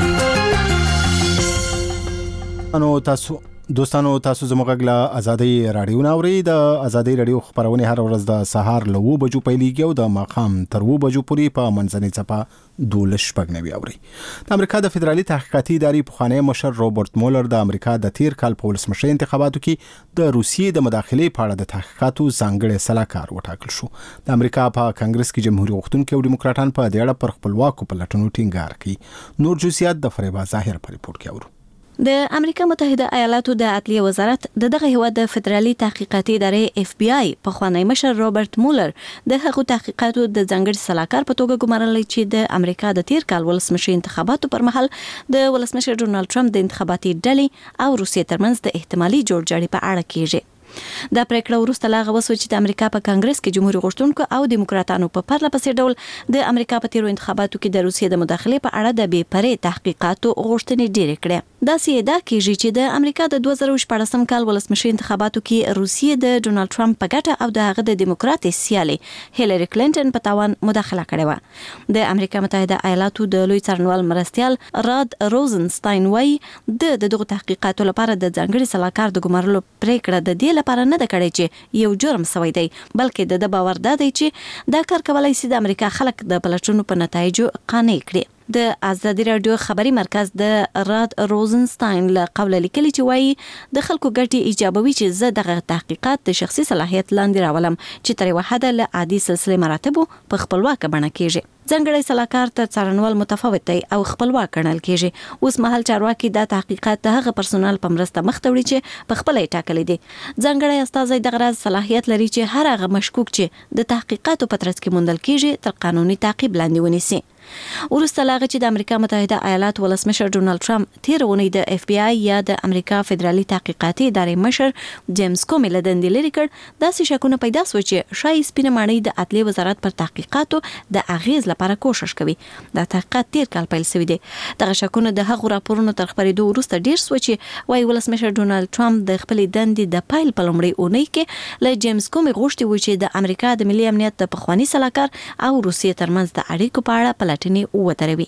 انو تاسو دوستانو تاسو زموږ غږ ازادي رادیو ناوري. د ازادي رادیو خبرونه هر ورځ د سهار له و بجو پیلېږي او د ماښام تر و بجو پورې په منځنۍ چپه دولس شپږ نوي اوري. د امریکا د فدرالي تحقیقاتي ادارې پخوانی مشر روبرت مولر د امریکا د تیر کال په ولسمشرۍ انتخاباتو کې د روسیې د مداخلې په اړه د تحقیقاتو ځانګړی سلاکار وټاکل شو. د امریکا په کانګرس کې جمهوریت غوښتونکي او ډیموکراټان په دې اړه پر خپلواکو پلټنو ټینګار کوي. نور جزئیات د فریبا ظاهر په ریپورت کې اورو. د امریکا متحده ایالاتو د عدلیه وزارت د دغه هیواد د فدرالي تحقیقاتي ادارې اف بی آی په خوانی مشر روبرت مولر د هغو تحقیقاتو د ځانګړي سلاکار په توګه ګمارلی چې د امریکا د تیر کال ولسمشي انتخاباتو پر مهال د ولسمشر ډونالد ټرمپ د انتخاباتي ډلې او روسیې ترمنځ د احتمالي جوړجاړي په اړه کیږي. دا پریکړه وروسته لا غوښتل چې د امریکا په کانګرس کې جمهوریت غوښتونکو او دیموکراتانو په پرله پسې ډول د امریکا په تیرو انتخاباتو کې د روسیې د مداخلې په اړه د بې پرې تحقیقاتو غوښتنې ډېرې کړې. دا سیدا کېږي چې د امریکا د دوه زره شپږم کال ولسمشي انتخاباتو کې روسیې د ډونالد ټرمپ په ګټه او د هغه د دیموکرات سیالي هیلری کلینټن په تاوان مداخله کړې و. د امریکا متحده ایالاتو د لوی څارنوال مرستیال راد روزنسټاین وايي د دغه تحقیقاتو لپاره د ځانګړي سلاکار د ګمارلو پریکړه د دې لپاره نه ده کړې چې یو جرم سوی دی، بلکې د باور ده چې دا کار کولای شي د امریکا خلک د پلټنو په نتایجو قانع کړي. د ازادي رادیو خبري مرکز د راد روزنسټاین له قوله لیکلي چې وایي د خلکو ګټې ایجابوي چې زه دغه تحقیقات د شخصي صلاحیت لاندې راولم چې تر یوه حده له عادي سلسله مراتبو په خپلواکه بڼه کېږي. ځانګړی سلاکار تر څارنوال متفاوت دی او خپلواک ګڼل کېږي. اوس مهال چارواکي دا تحقیقات د هغه پرسونل په مرسته مخ ته وړي چې په خپل یې ټاکلي دي. ځانګړی استازی دغه راز صلاحیت لري چې هر هغه مشکوک چې د تحقیقاتو په ترڅ کې موندل کېږي تر قانوني تعقیب لاندې ونیسي. ورسته لاغه چې د امریکا متحده ایالات ولسمشر ډونالد ټرمپ تیر اونۍ د اف بی آی یا د امریکا فدرالي تحقیقاتي ادارې مشر جیمز کومي له دندې لرې کړ، داسې شکونه پیدا شو چې شایي سپینه ماڼۍ د عدلیې وزارت پر تحقیقاتو د اغیز لپاره کوشش کوي. دا تحقیقات تیر کال پیل شوی دی. دغه شکونه د هغو راپورونو تر خپرېدو وروسته ډیر شو چې وايي ولسمشر ډونالد ټرمپ د خپلې دندې د پیل په لومړۍ اونۍ کې له جیمز کومي غوښتي و چې د امریکا د ملي امنیت د پخوانی سلاکار او روسیې ترمنځ د اړیکو په اړه پلټنې وتروي.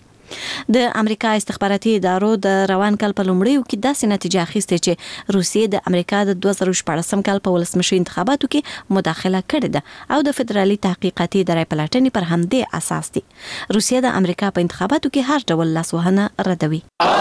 د امریکا استخباراتي ادارو د روان کال په لومړیو کې داسې نتیجه اخیسته چې روسیې د امریکا د دوه زره شپږم کال په ولسمشي انتخاباتو کې مداخله کړې ده او د فدرالي تحقیقاتي ادارې پلټنې پر همدې اساس دي. روسیې د امریکا په انتخاباتو کې هر ډول لاسوهنه ردوي.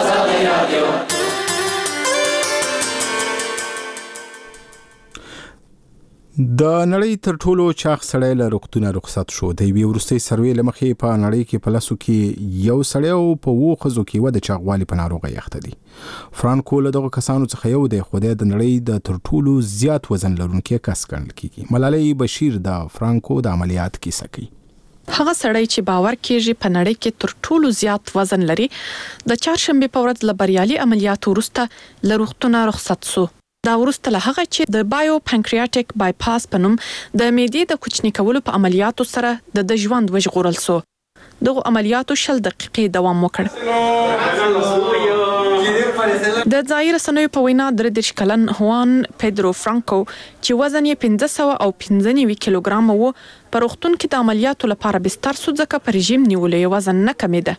د نړۍ تر ټولو چاغ سړی له روغتونه رخصت شو. د یوې وروستۍ سروې له مخې په نړۍ کې په لسو کې یو سړی او په اوو ښځو کې یوه د چاغوالي په ناروغۍ اخته دي. فرانکو له دغو کسانو څخه یو دی، خو د نړۍ د تر ټولو زیات وزن لرونکی کس ګڼل کېږي. ملالۍ بشیر د فرانکو د عملیات کیسه کوي. هغه سړی چې باور کېږي په نړۍ کې تر ټولو زیات وزن لري، د چهارشنبې په ورځ له بریالي عملیاتو وروسته له روغتونه رخصت شو. دا وروسته له هغه چې د بایو پانکریاتیک بایپاس په نوم د معدې د کوچني کولو په عملیاتو سره د د ژوند وژغورل شو. دغه عملیاتو شل دقیقې دوام وکړ. د ځایي رسنیو په وینا درې دېرش کلن هوان پیدرو فرانکو چې وزن یې پنځه سوه او پنځه نوي کیلوګرامه و، په روغتون کې د عملیاتو لپاره بستر شو ځکه په رژیم نیولو یې وزن نه کمیده.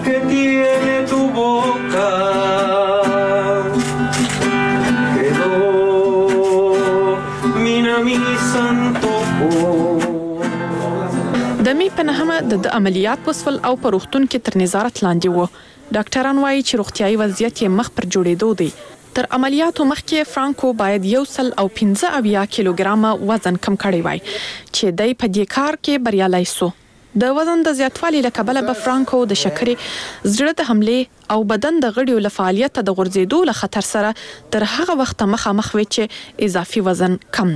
د می په نهمه د عملیات وسول او په روغتون کې تر نظارت لاندې و. ډاکټران وایي چې روغتیايي وضعیت یې مخ پر جوړېدو دی. تر عملیاتو مخکې فرانکو باید یو سل او پنځه اویا کیلوګرامه وزن کم کړی وای چې دی په دې کار کې بریالی شو. د وزن د زیاتوالي له کبله به فرانکو د شکرې زړه د حمله او بدن د غړیو له فعالیت د غورځېدو له خطر سره تر هغه وخت مخامخ وي چې اضافي وزن کم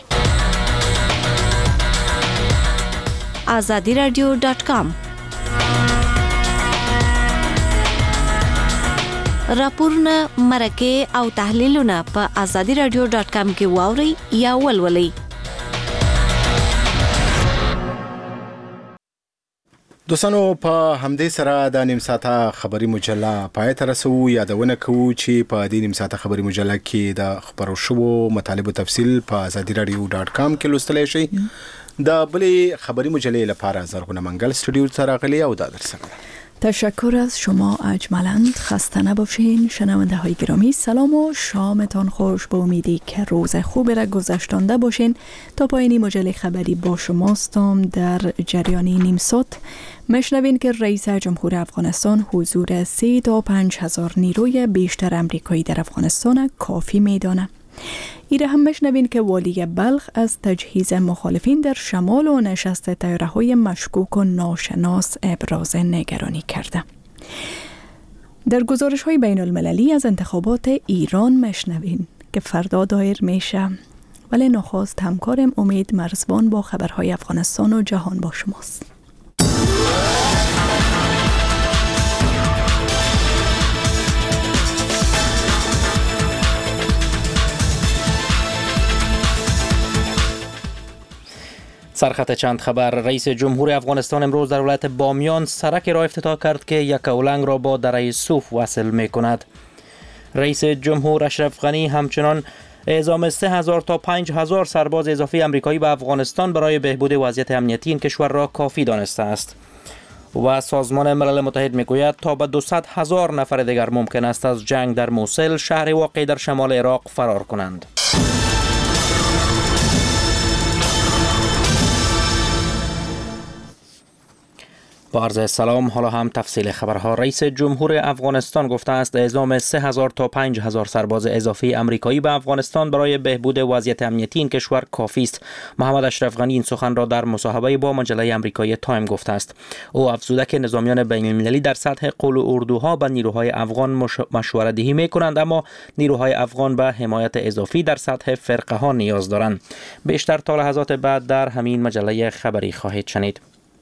نکړي. آزادی رادیو ډاٹ کام راپورونه مرکه او تحلیلونه په آزادی رادیو ډاٹ کام کې واوري یا ولولئ. دوستانو په همدې سره د نیم ساعته خبري مجله پای ته رسو. یادونه کوو چې په دې نیم ساعته خبري مجله کې د خبرو شوو مطالب تفصیل په آزادی رادیو ډاٹ کام کې لوستلی شئ. د بلې خبري مجلې لپاره زرغونه منګل استودیو ته راغلي او دا درسره. تشکر از شما اجملاً. خسته نباشین شنونده های گرامی. سلام و شامتان خوش. با امیدی که روز خوبی را گذشتانده باشین. تا پایانی مجله خبری با شماستم. در جریان نیم ساعت مشنوین که رئیس جمهور افغانستان حضور سه تا پنج هزار نیروی بیشتر امریکایی در افغانستان کافی میدانه. ایره هم مشنوین که والی بلخ از تجهیز مخالفین در شمال و نشست طیاره های مشکوک و ناشناس ابراز نگرانی کرده. در گزارش های بین المللی از انتخابات ایران مشنوین که فردا دایر میشه. ولی نخواست همکارم امید مرزبان با خبرهای افغانستان و جهان با شماست. سرخط چند خبر. رئیس جمهور افغانستان امروز در ولایت بامیان سرک را افتتاح کرد که یکاولنگ را با دره صوف وصل می کند. رئیس جمهور اشرف غنی همچنان اعزام سه هزار تا پنج هزار سرباز اضافی آمریکایی به افغانستان برای بهبود وضعیت امنیتی این کشور را کافی دانسته است. و سازمان ملل متحد میگوید تا به دویست هزار نفر دیگر ممکن است از جنگ در موصل، شهر واقع در شمال عراق، فرار کنند. با عرض سلام. حالا هم تفصیل خبرها. رئیس جمهور افغانستان گفته است اعزام سه هزار تا پنج هزار سرباز اضافی آمریکایی به افغانستان برای بهبود وضعیت امنیتی این کشور کافی است. محمد اشرف غنی این سخن را در مصاحبه با مجله آمریکایی تایم گفته است. او افزوده که نظامیان بین المللی در سطح قول و اردوها به نیروهای افغان مش... مشوره دهی می کنند، اما نیروهای افغان به حمایت اضافی در سطح فرقه ها نیاز دارند. بیشتر تا لحظات بعد در همین مجله خبری خواهید شنید.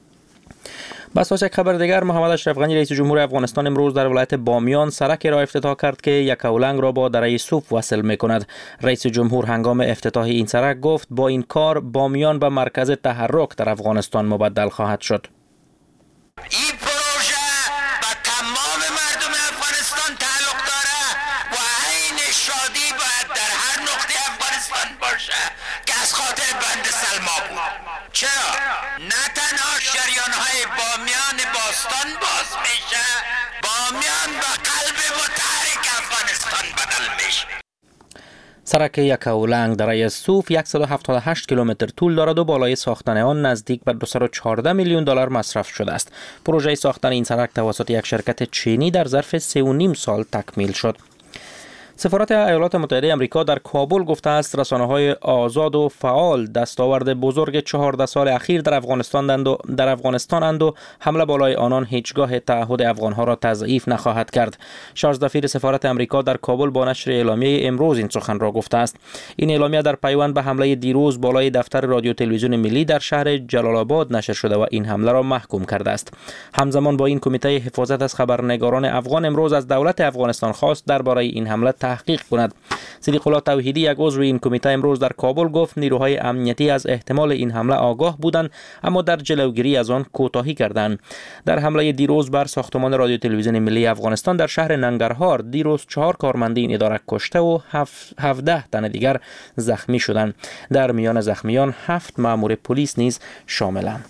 بس یک خبر دیگر. محمد اشرف غنی رئیس جمهور افغانستان امروز در ولایت بامیان سرک را افتتاح کرد که یکاولنگ را با دره صوف وصل می کند. رئیس جمهور هنگام افتتاح این سرک گفت با این کار بامیان به مرکز تحرک در افغانستان مبدل خواهد شد. این پروژه به تمام مردم افغانستان تعلق داره و عین شادی باید در هر نقطه افغانستان باشه که از خاطر بند سلما بود. چرا؟ نه تنها شریان‌های بامیان باستان باز میشه، بامیان به قلب متحرک افغانستان بدل میشه. سرک یکاولنگ دره صوف صد و هفتاد و هشت کیلومتر طول دارد و بالای ساختن آن نزدیک به دویست و چهارده میلیون دلار مصرف شده است. پروژه ساختن این سرک توسط یک شرکت چینی در ظرف سه و نیم سال تکمیل شد. سفارت ایالات متحده آمریکا در کابل گفته است رسانه‌های آزاد و فعال دستاورد بزرگ چهارده سال اخیر در افغانستان اند و در افغانستان اند و حمله بالای آنان هیچگاه تعهد افغان‌ها را تضعیف نخواهد کرد. شارژ دفیر سفارت آمریکا در کابل با نشر اعلامیه امروز این سخن را گفته است. این اعلامیه در پیوند به حمله دیروز بالای دفتر رادیو تلویزیون ملی در شهر جلال آباد نشر شده و این حمله را محکوم کرده است. همزمان با این کمیته حفاظت از خبرنگاران افغان امروز از دولت افغانستان خواست درباره این حمله تحقیق کند. صدیق الله توحیدی یک عضو این کمیته امروز در کابل گفت نیروهای امنیتی از احتمال این حمله آگاه بودند اما در جلوگیری از آن کوتاهی کردند. در حمله دیروز بر ساختمان رادیو تلویزیون ملی افغانستان در شهر ننگرهار دیروز چهار کارمند این اداره کشته و هفده تن دیگر زخمی شدند. در میان زخمیان هفت مأمور پلیس نیز شاملند.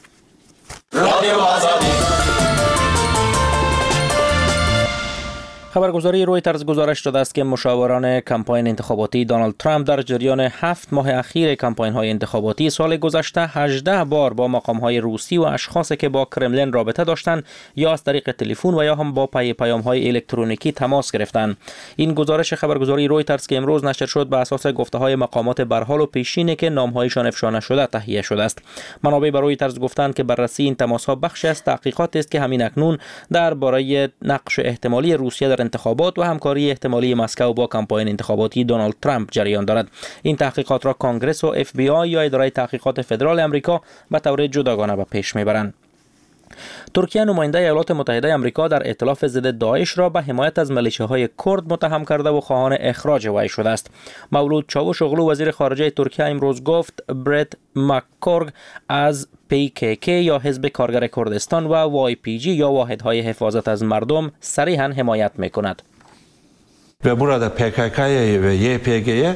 خبرگزاری رویترز گزارش داده است که مشاوران کمپاین انتخاباتی دونالد ترامپ در جریان هفت ماه اخیر کمپاین‌های انتخاباتی سال گذشته هجده بار با مقام‌های روسی و اشخاصی که با کرملین رابطه داشتند یا از طریق تلفن و یا هم با پی پیام‌های الکترونیکی تماس گرفتند. این گزارش خبرگزاری رویترز که امروز نشر شد بر اساس گفته‌های مقامات برحال و پیشینی که نام‌هایشان افشا نشده تهیه شده است. منابع برای رویترز گفتند که بررسی این تماس‌ها بخشی از تحقیقات است که همین اکنون درباره نقش احتمالی روسیه در انتخابات و همکاری احتمالی مسکو با کمپاین انتخاباتی دونالد ترامپ جریان دارد. این تحقیقات را کانگرس و اف بی آی یا اداره تحقیقات فدرال آمریکا به طور جداگانه به پیش میبرند. ترکیه نماینده ایالات متحده آمریکا در ائتلاف ضد داعش را به حمایت از میلیشیاهای کرد متهم کرده و خواهان اخراج وی شده است. مولود چاوشوغلو وزیر خارجه ترکیه امروز گفت برت مککورگ از پی کی کی یا حزب کارگر کردستان و وای پی جی یا واحدهای حفاظت از مردم صریحاً حمایت میکند. و burada پی کی کی و ی پی گی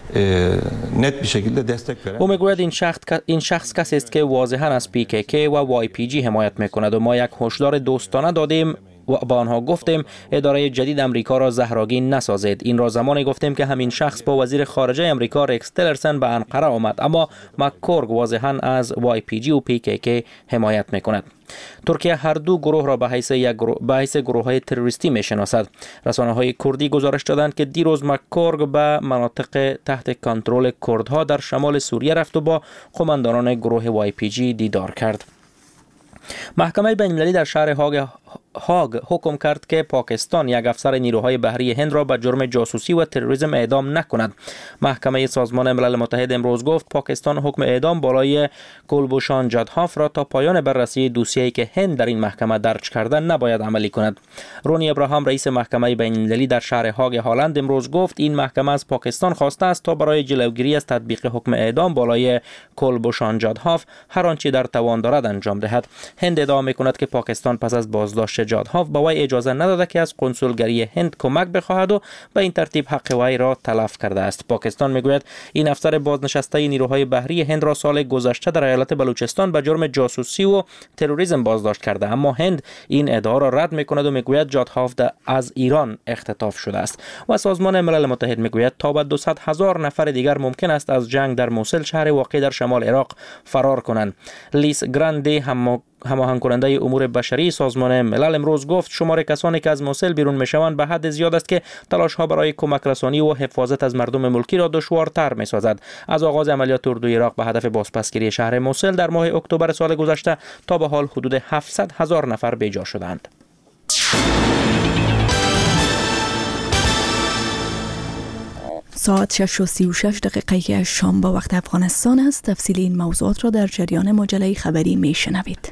نت به شکل دستک داره. او میگوید این شخص این شخص کسی است که واضحاً از پی کی کی و وای پی جی حمایت میکند و ما یک هشدار دوستانه دادیم و با آنها گفتیم اداره جدید امریکا را زهراگین نسازید. این را زمانی گفتیم که همین شخص با وزیر خارجه امریکا ریکس تیلرسن به انقره آمد، اما مککورگ واضحاً از وای پی جی و پی کی کی حمایت میکند. ترکیه هر دو گروه را به حیث یک گروه به حیث گروه‌های تروریستی میشناسد. رسانه‌های کردی گزارش دادند که دیروز مککورگ به مناطق تحت کنترل کردها در شمال سوریه رفت و با قماندانان گروه وای پی جی دیدار کرد. محکمه بین‌المللی در شهر هاگ هاگ حکم کرد که پاکستان یک افسر نیروهای بحری هند را به جرم جاسوسی و تروریسم اعدام نکند. محکمه سازمان ملل متحد امروز گفت پاکستان حکم اعدام بالای کلبوشان جادهاف را تا پایان بررسی دوسیه‌ای که هند در این محکمه درج کرده نباید عملی کند. رونی ابراهام رئیس محکمه بین‌المللی در شهر هاگ هالند امروز گفت این محکمه از پاکستان خواسته است تا برای جلوگیری از تطبیق حکم اعدام بالای کلبوشان جادهاف هر آنچه در توان دارد انجام دهد. هند ادعا می‌کند که پاکستان پس از بازداشت جادهاف به وی اجازه نداده که از کنسولگری هند کمک بخواهد و به این ترتیب حق وی را تلف کرده است. پاکستان میگوید این افسر بازنشسته نیروهای بحری هند را سال گذشته در ایالت بلوچستان به جرم جاسوسی و تروریسم بازداشت کرده، اما هند این ادعا را رد میکند و میگوید جادهاف از ایران اختطاف شده است. و سازمان ملل متحد میگوید تا به دویست هزار نفر دیگر ممکن است از جنگ در موصل شهر واقع در شمال عراق فرار کنند. لیس گراندی هم هماهنگ کننده امور بشری سازمان ملل امروز گفت شمار کسانی که از موصل بیرون میشوند به حد زیاد است که تلاش ها برای کمک رسانی و حفاظت از مردم ملکی را دشوارتر میسازد. از آغاز عملیات اردوی عراق به هدف بازپسگیری شهر موصل در ماه اکتبر سال گذشته تا به حال حدود هفتصد هزار نفر بیجا شدند. ساعت شش و سی و شش دقیقه شام با وقت افغانستان است. تفصیل این موضوعات را در جریان مجله خبری میشنوید.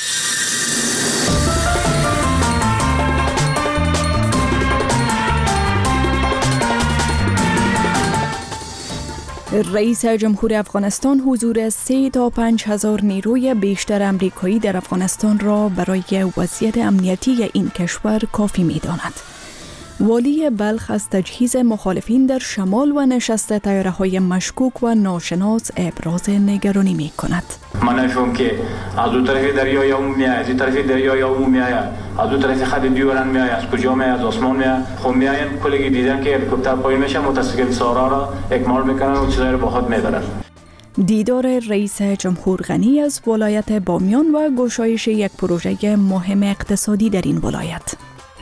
رئیس جمهور افغانستان حضور سه تا پنج هزار نیروی بیشتر امریکایی در افغانستان را برای وضعیت امنیتی این کشور کافی می‌داند. والی بلخ از تجهیز مخالفین در شمال و نشست طیاره‌های مشکوک و ناشناس ابراز نگرانی می کند. من نفهم که از دو طرف دریای عمومی میاد، از این طرف دریای عمومی میاد، از دو طرف خط دیوران میاد، از کجا میاد، از آسمان میاد. خب میاین کلی دیدن که هلیکوپتر پایین میشه، متاسفانه سارا را اکمال میکنن و چیزایی رو با خود میبرن. دیدار رئیس جمهور غنی از ولایت بامیان و گشایش یک پروژه مهم اقتصادی در این ولایت.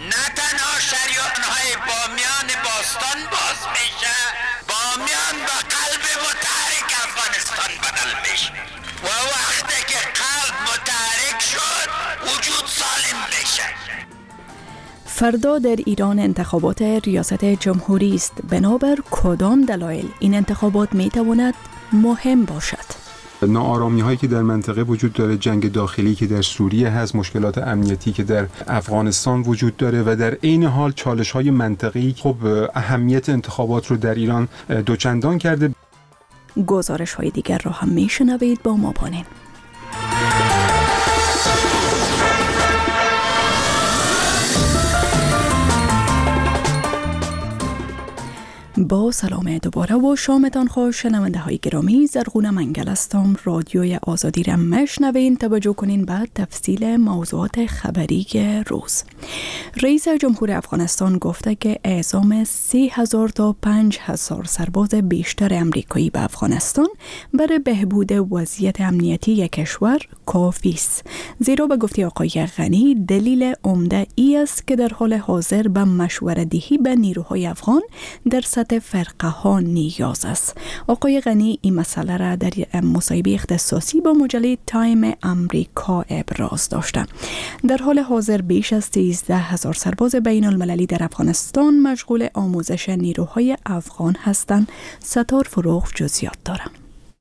فردا در ایران انتخابات ریاست جمهوری است. بنابر کدام دلایل این انتخابات می تواند مهم باشد؟ ناآرامی هایی که در منطقه وجود داره، جنگ داخلی که در سوریه هست، مشکلات امنیتی که در افغانستان وجود داره و در عین حال چالش های منطقی خب اهمیت انتخابات رو در ایران دوچندان کرده. گزارش های دیگر را هم می شنوید، با ما بانید. با سلام دوباره و شامتان خوش شنونده های گرامی. زرغون منگل هستم. رادیوی آزادی را مشنوین. توجه کنین به تفصیل موضوعات خبری روز. رئیس جمهور افغانستان گفته که اعزام سه هزار تا پنج هزار سرباز بیشتر امریکایی به افغانستان برای بهبود وضعیت امنیتی کشور کافی است. زیرا به گفته آقای غنی دلیل عمده ای است که در حال حاضر به مشوره دهی به نیروهای افغان در سطح فرقه ها نیاز است. آقای غنی این مسئله را در مصاحبه اختصاصی با مجله تایم امریکا ابراز داشته. در حال حاضر بیش از سیزده هزار سرباز بین المللی در افغانستان مشغول آموزش نیروهای افغان هستند. ستار فروغ جزئیات دارد.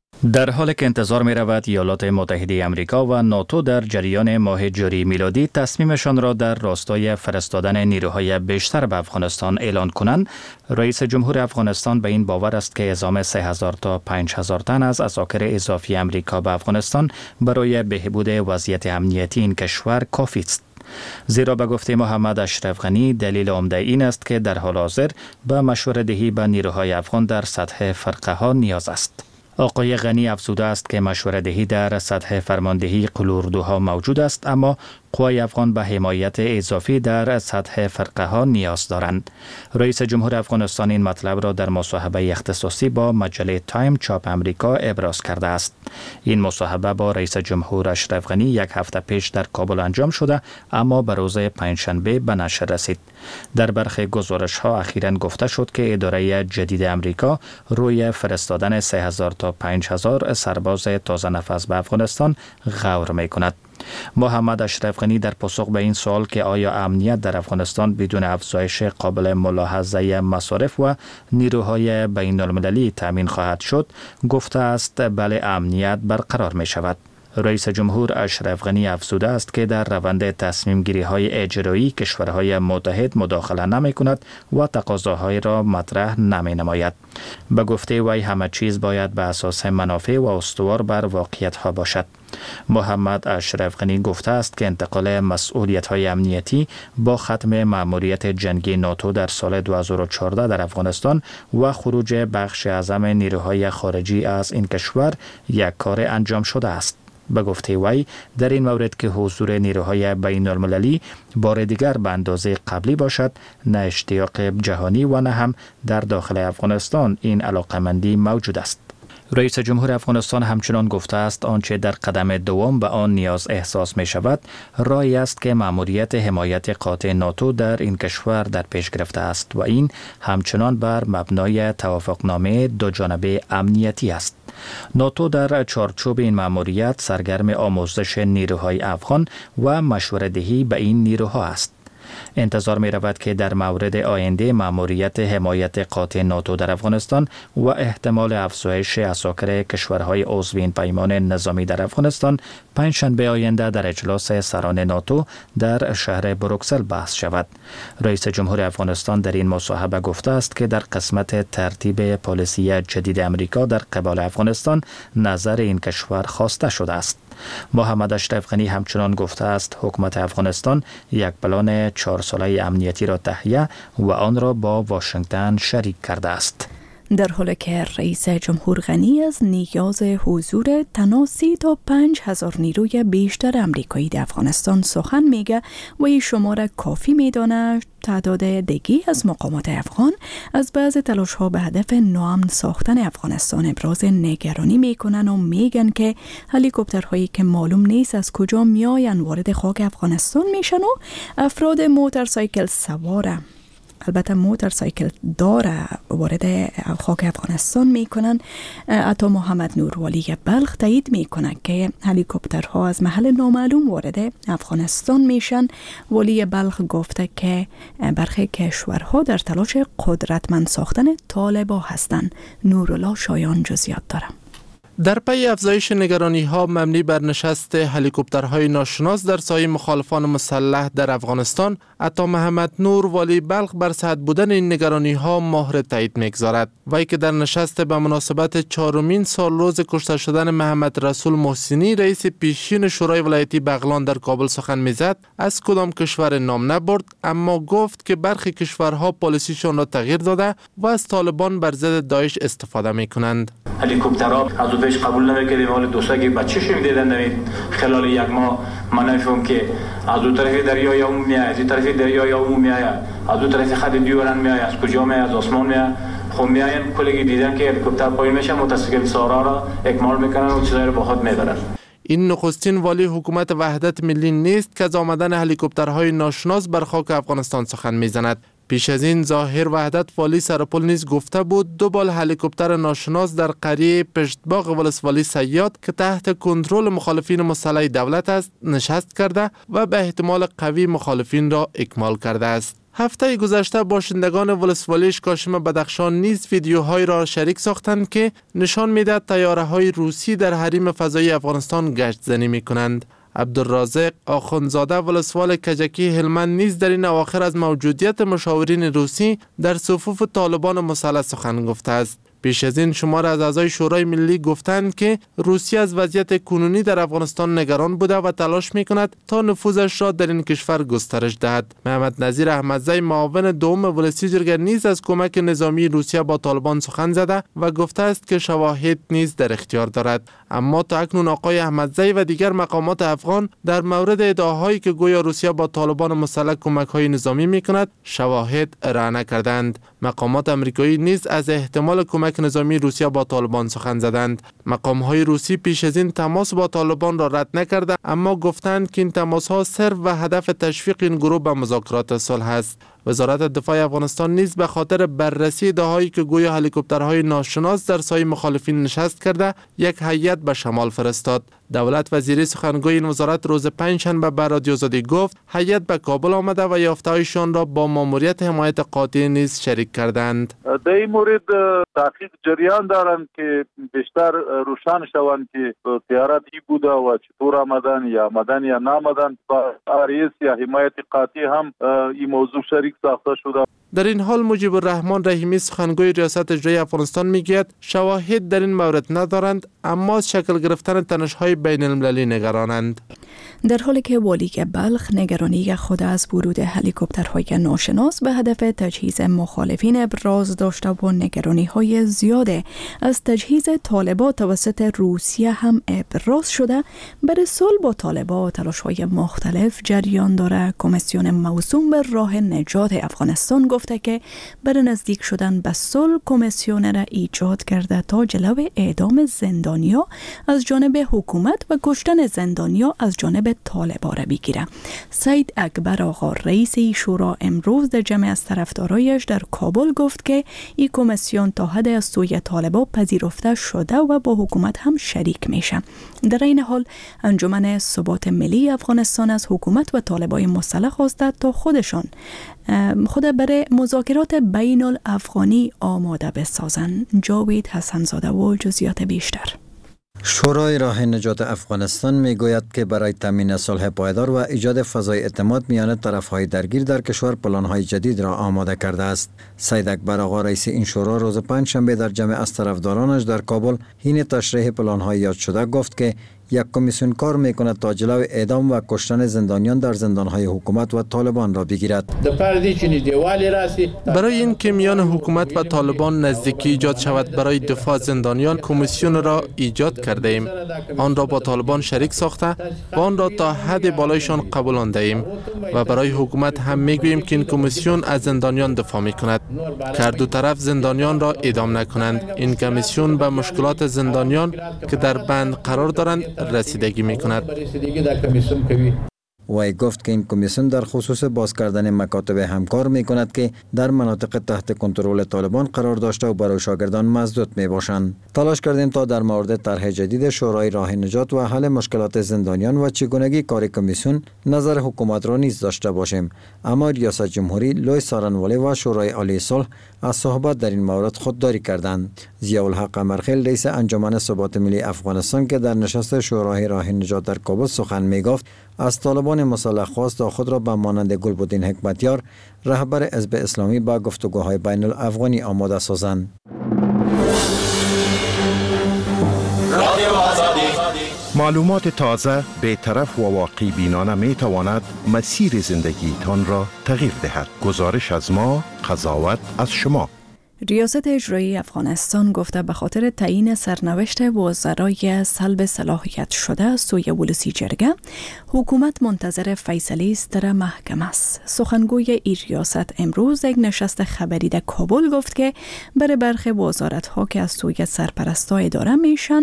در حالی که انتظار می رود ایالات متحده آمریکا و ناتو در جریان ماه جاری میلادی تصمیمشان را در راستای فرستادن نیروهای بیشتر به افغانستان اعلان کنند، رئیس جمهور افغانستان به این باور است که اعزام سه هزار تا پنج هزار تن از عساکر اضافی آمریکا به افغانستان برای بهبود وضعیت امنیتی این کشور کافی است. زیرا به گفته محمد اشرف غنی دلیل عمده این است که در حال حاضر به مشوره دهی به نیروهای افغان در سطح فرقه ها نیاز است. آقای غنی افزوده است که مشوره دهی در سطح فرماندهی قلوردوها موجود است، اما قوای افغان به حمایت اضافی در سطح فرقه ها نیاز دارند. رئیس جمهور افغانستان این مطلب را در مصاحبه اختصاصی با مجله تایم چاپ امریکا ابراز کرده است. این مصاحبه با رئیس جمهور اشرف غنی یک هفته پیش در کابل انجام شده، اما به روز پنجشنبه به نشر رسید. در برخی گزارش ها اخیراً گفته شد که اداره جدید امریکا روی فرستادن سه هزار تا پنج هزار سرباز تازه نفس به افغانستان غور می کند. محمد اشرف غنی در پاسخ به این سوال که آیا امنیت در افغانستان بدون افزایش قابل ملاحظه مصارف و نیروهای بین المللی تامین خواهد شد، گفته است بله، امنیت برقرار می شود. رئیس جمهور اشرف غنی افزوده است که در روند تصمیم گیری های اجرایی کشورهای متحد مداخله نمی کند و تقاضاهای را مطرح نمی نماید. به گفته وی همه چیز باید به اساس منافع و استوار بر واقعیت ها باشد. محمد اشرف غنی گفته است که انتقال مسئولیت های امنیتی با ختم مأموریت جنگی ناتو در سال دو هزار و چهارده در افغانستان و خروج بخش اعظم نیروهای خارجی از این کشور یک کار انجام شده است. به گفته وی در این مورد که حضور نیروهای بین المللی بار دیگر به اندازه قبلی باشد، نه اشتیاق جهانی و نه هم در داخل افغانستان این علاقمندی موجود است. رئیس جمهور افغانستان همچنان گفته است آنچه در قدم دوم به آن نیاز احساس می شود راهی است که مأموریت حمایت قاطع ناتو در این کشور در پیش گرفته است و این همچنان بر مبنای توافقنامه دو جانبه امنیتی است. ناتو در چارچوب این مأموریت سرگرم آموزش نیروهای افغان و مشوره دهی به این نیروها است. انتظار می رود که در مورد آینده مأموریت حمایت قاطع ناتو در افغانستان و احتمال افزایش عساکر کشورهای عضو این پیمان نظامی در افغانستان پنجشنبه آینده در اجلاس سران ناتو در شهر بروکسل بحث شود. رئیس جمهور افغانستان در این مصاحبه گفته است که در قسمت ترتیب پالیسی جدید امریکا در قبال افغانستان نظر این کشور خواسته شده است. محمد اشرف غنی همچنان گفته است حکومت افغانستان یک پلان چهار ساله امنیتی را تهیه و آن را با واشنگتن شریک کرده است. در حالی که رئیس جمهور غنی از نیاز حضور تناسی تا پنج هزار نیروی بیشتر امریکایی در افغانستان سخن میگه و این شماره کافی میدانه تعداد دیگی از مقامات افغان از بعض تلاش ها به هدف ناامن ساختن افغانستان ابراز نگرانی میکنن و میگن که هلیکوپترهایی که معلوم نیست از کجا میاین وارد خاک افغانستان میشن و افراد موتورسایکل سواره البته موتورسایکل داره وارد خاک افغانستان میکنن. عطا محمد نوروالی بلخ تایید میکنه که هلیکوپترها از محل نامعلوم وارد افغانستان میشن. ولی بلخ گفته که برخی کشورها در تلاش قدرتمند ساختن طالبان هستند. نورالله شایان جزئیات داره. در پی افزایش نگرانی‌ها مبنی بر نشست هلیکوپترهای ناشناس در سایه مخالفان مسلح در افغانستان، عطا محمد نور والی بلخ بر صحت بودن این نگرانی‌ها مهر تایید می‌گذارد. وی که در نشست به مناسبت چهارمین سالروز کشته شدن محمد رسول محسنی رئیس پیشین شورای ولایتی بغلان در کابل سخن می‌زد، از کدام کشور نام نبرد، اما گفت که برخی کشورها پالیسیشان را تغییر داده و از طالبان بر ضد داعش استفاده می‌کنند. هلیکوپترها از پیش قبول نمیکردیم، حال دوستا که بچه‌ش می‌دیدن در خلال یک ماه من نفهم که از دو طرف دریای عمومی میاد، از این طرف دریای عمومی میاد، از دو طرف خط دیوران میاد، از کجا میاد، از آسمان میاد. خب میاین کلی دیدن که هلیکوپتر پایین میشه، متاسفانه سارا را اکمال میکنن و چیزایی رو با خود میبرن. این نخستین والی حکومت وحدت ملی نیست که از آمدن هلیکوپترهای ناشناس بر خاک افغانستان سخن میزند. پیش از این ظاهر وحدت والی سرپل نیز گفته بود دو بال هلیکوپتر ناشناس در قریه پشتباغ ولسوالی صیاد که تحت کنترل مخالفین مسلح دولت است نشست کرده و به احتمال قوی مخالفین را اکمال کرده است. هفته گذشته باشندگان ولسوالی کاشم بدخشان نیز ویدیوهایی را شریک ساختند که نشان می‌دهد طیاره‌های روسی در حریم فضایی افغانستان گشت زنی می‌کنند. عبدالرازق آخوندزاده ولسوال کجکی هلمند نیز در این اواخر از موجودیت مشاورین روسی در صفوف طالبان مسلح سخن گفته است. پیش از این شمار از اعضای شورای ملی گفتند که روسیه از وضعیت کنونی در افغانستان نگران بوده و تلاش میکند تا نفوذش را در این کشور گسترش دهد. محمد نظیر احمدزی معاون دوم ولسیجرگر نیز از کمک نظامی روسیه با طالبان سخن زده و گفته است که شواهد نیز در اختیار دارد. اما تا اکنون آقای احمدزی و دیگر مقامات افغان در مورد ادعاهایی که گویا روسیه با طالبان مسلح کمک‌های نظامی میکند شواهد ارائه نکردند. مقامات آمریکایی نیز از احتمال کمک نظامی روسیه با طالبان سخن زدند. مقام‌های روسی پیش از این تماس با طالبان را رد نکرده، اما گفتند که این تماس‌ها صرف و هدف تشویق این گروه به مذاکرات صلح است. وزارت دفاع افغانستان نیز به خاطر بررسی ادعاهایی که گویا هلیکوپترهای ناشناس در سایه مخالفین نشست کرده یک هیئت به شمال فرستاد. دولت وزیری سخنگوی این وزارت روز پنجشنبه به رادیو آزادی گفت هیئت به کابل آمده و یافته‌هایشان را با ماموریت حمایت قاطع نیز شریک کردند. در این مورد تحقیق جریان دارند که بیشتر روشن شوند که تیارات ای بوده و چطور آمدن یا آمدن یا نامدن و آریس یا حمایت قاطع هم این موضوع شریک ساخته شده. در این حال مجیب الرحمن رحیمی سخنگوی ریاست اجرایی افغانستان میگوید شواهد در این مورد ندارند، اما از شکل گرفتن تنش‌های بین المللی نگرانند. در حالی که والی بلخ نگرانی خود از ورود هلیکوپترهای ناشناس به هدف تجهیز مخالفین ابراز داشته و نگرانی‌های زیاد از تجهیز طالبان توسط روسیه هم ابراز شده، برای صلح با طالبان تلاش‌های مختلف جریان داره. کمیسیون موسوم به راه نجات افغانستان گفته که برای نزدیک شدن به صلح کمیسیون را ایجاد کرده تا جلوی اعدام زندانیا از جانب حکومت و کشتن زندانیا از جانب طالبان را بگیره. سید اکبر آقا رئیس شورا امروز در جمع از طرفدارایش در کابل گفت که این کمیسیون تا حد از سوی طالبان پذیرفته شده و با حکومت هم شریک میشه. در این حال انجمن ثبات ملی افغانستان از حکومت و طالبان مسلح خواسته تا خودشان خود برای مذاکرات بین الافغانی آماده بسازند. جاوید حسنزاده و جزئیات بیشتر. شورای راه نجات افغانستان میگوید که برای تامین صلح پایدار و ایجاد فضای اعتماد میان طرفهای درگیر در کشور پلان‌های جدید را آماده کرده است. سید اکبر آقا رئیس این شورا روز پنجشنبه در جمع از طرفدارانش در کابل حین تشریح پلان‌های یاد شده گفت که یک کمیسیون کار میکند تا جلوی اعدام و کشتن زندانیان در زندانهای حکومت و طالبان را بگیرد. برای این که میان حکومت و طالبان نزدیکی ایجاد شود برای دفاع از زندانیان کمیسیون را ایجاد کرده ایم. آن را با طالبان شریک ساخته و آن را تا حد بالایشان قبولانده ایم و برای حکومت هم میگوییم که این کمیسیون از زندانیان دفاع میکند که هر دو طرف زندانیان را اعدام نکنند. این کمیسیون به مشکلات زندانیان که در بند قرار دارند رسیدگی میکند. وی گفت که این کمیسیون در خصوص باز کردن مکاتب همکار می کند که در مناطق تحت کنترل طالبان قرار داشته و برای شاگردان مسدود می باشند. تلاش کردیم تا در مورد طرح جدید شورای راه نجات و حل مشکلات زندانیان و چگونگی کار کمیسیون نظر حکومت را نیز داشته باشیم، اما ریاست جمهوری، لوی سارنوالی و شورای عالی صلح از صحبت در این مورد خودداری کردند. ضیاءالحق قمرخیل رئیس انجمن ثبات ملی افغانستان که در نشست شورای راه نجات در کابل سخن می گفت از طالبان مسلح خواست تا خود را به مانند گلبدین حکمتیار رهبر حزب اسلامی با گفتگوهای بین الافغانی آماده سازند. معلومات تازه، بی‌طرف و واقعی بینانه می تواند مسیر زندگیتان را تغییر دهد. گزارش از ما، قضاوت از شما. ریاست اجرایی افغانستان گفته به خاطر تعیین سرنوشت وزرای سلب صلاحیت شده سوی ولسی جرگه، حکومت منتظر فیصله است در محکمه است. سخنگوی این ریاست امروز یک نشست خبری در کابل گفت که برای برخی وزارت‌ها که از سوی سرپرستا اداره میشن،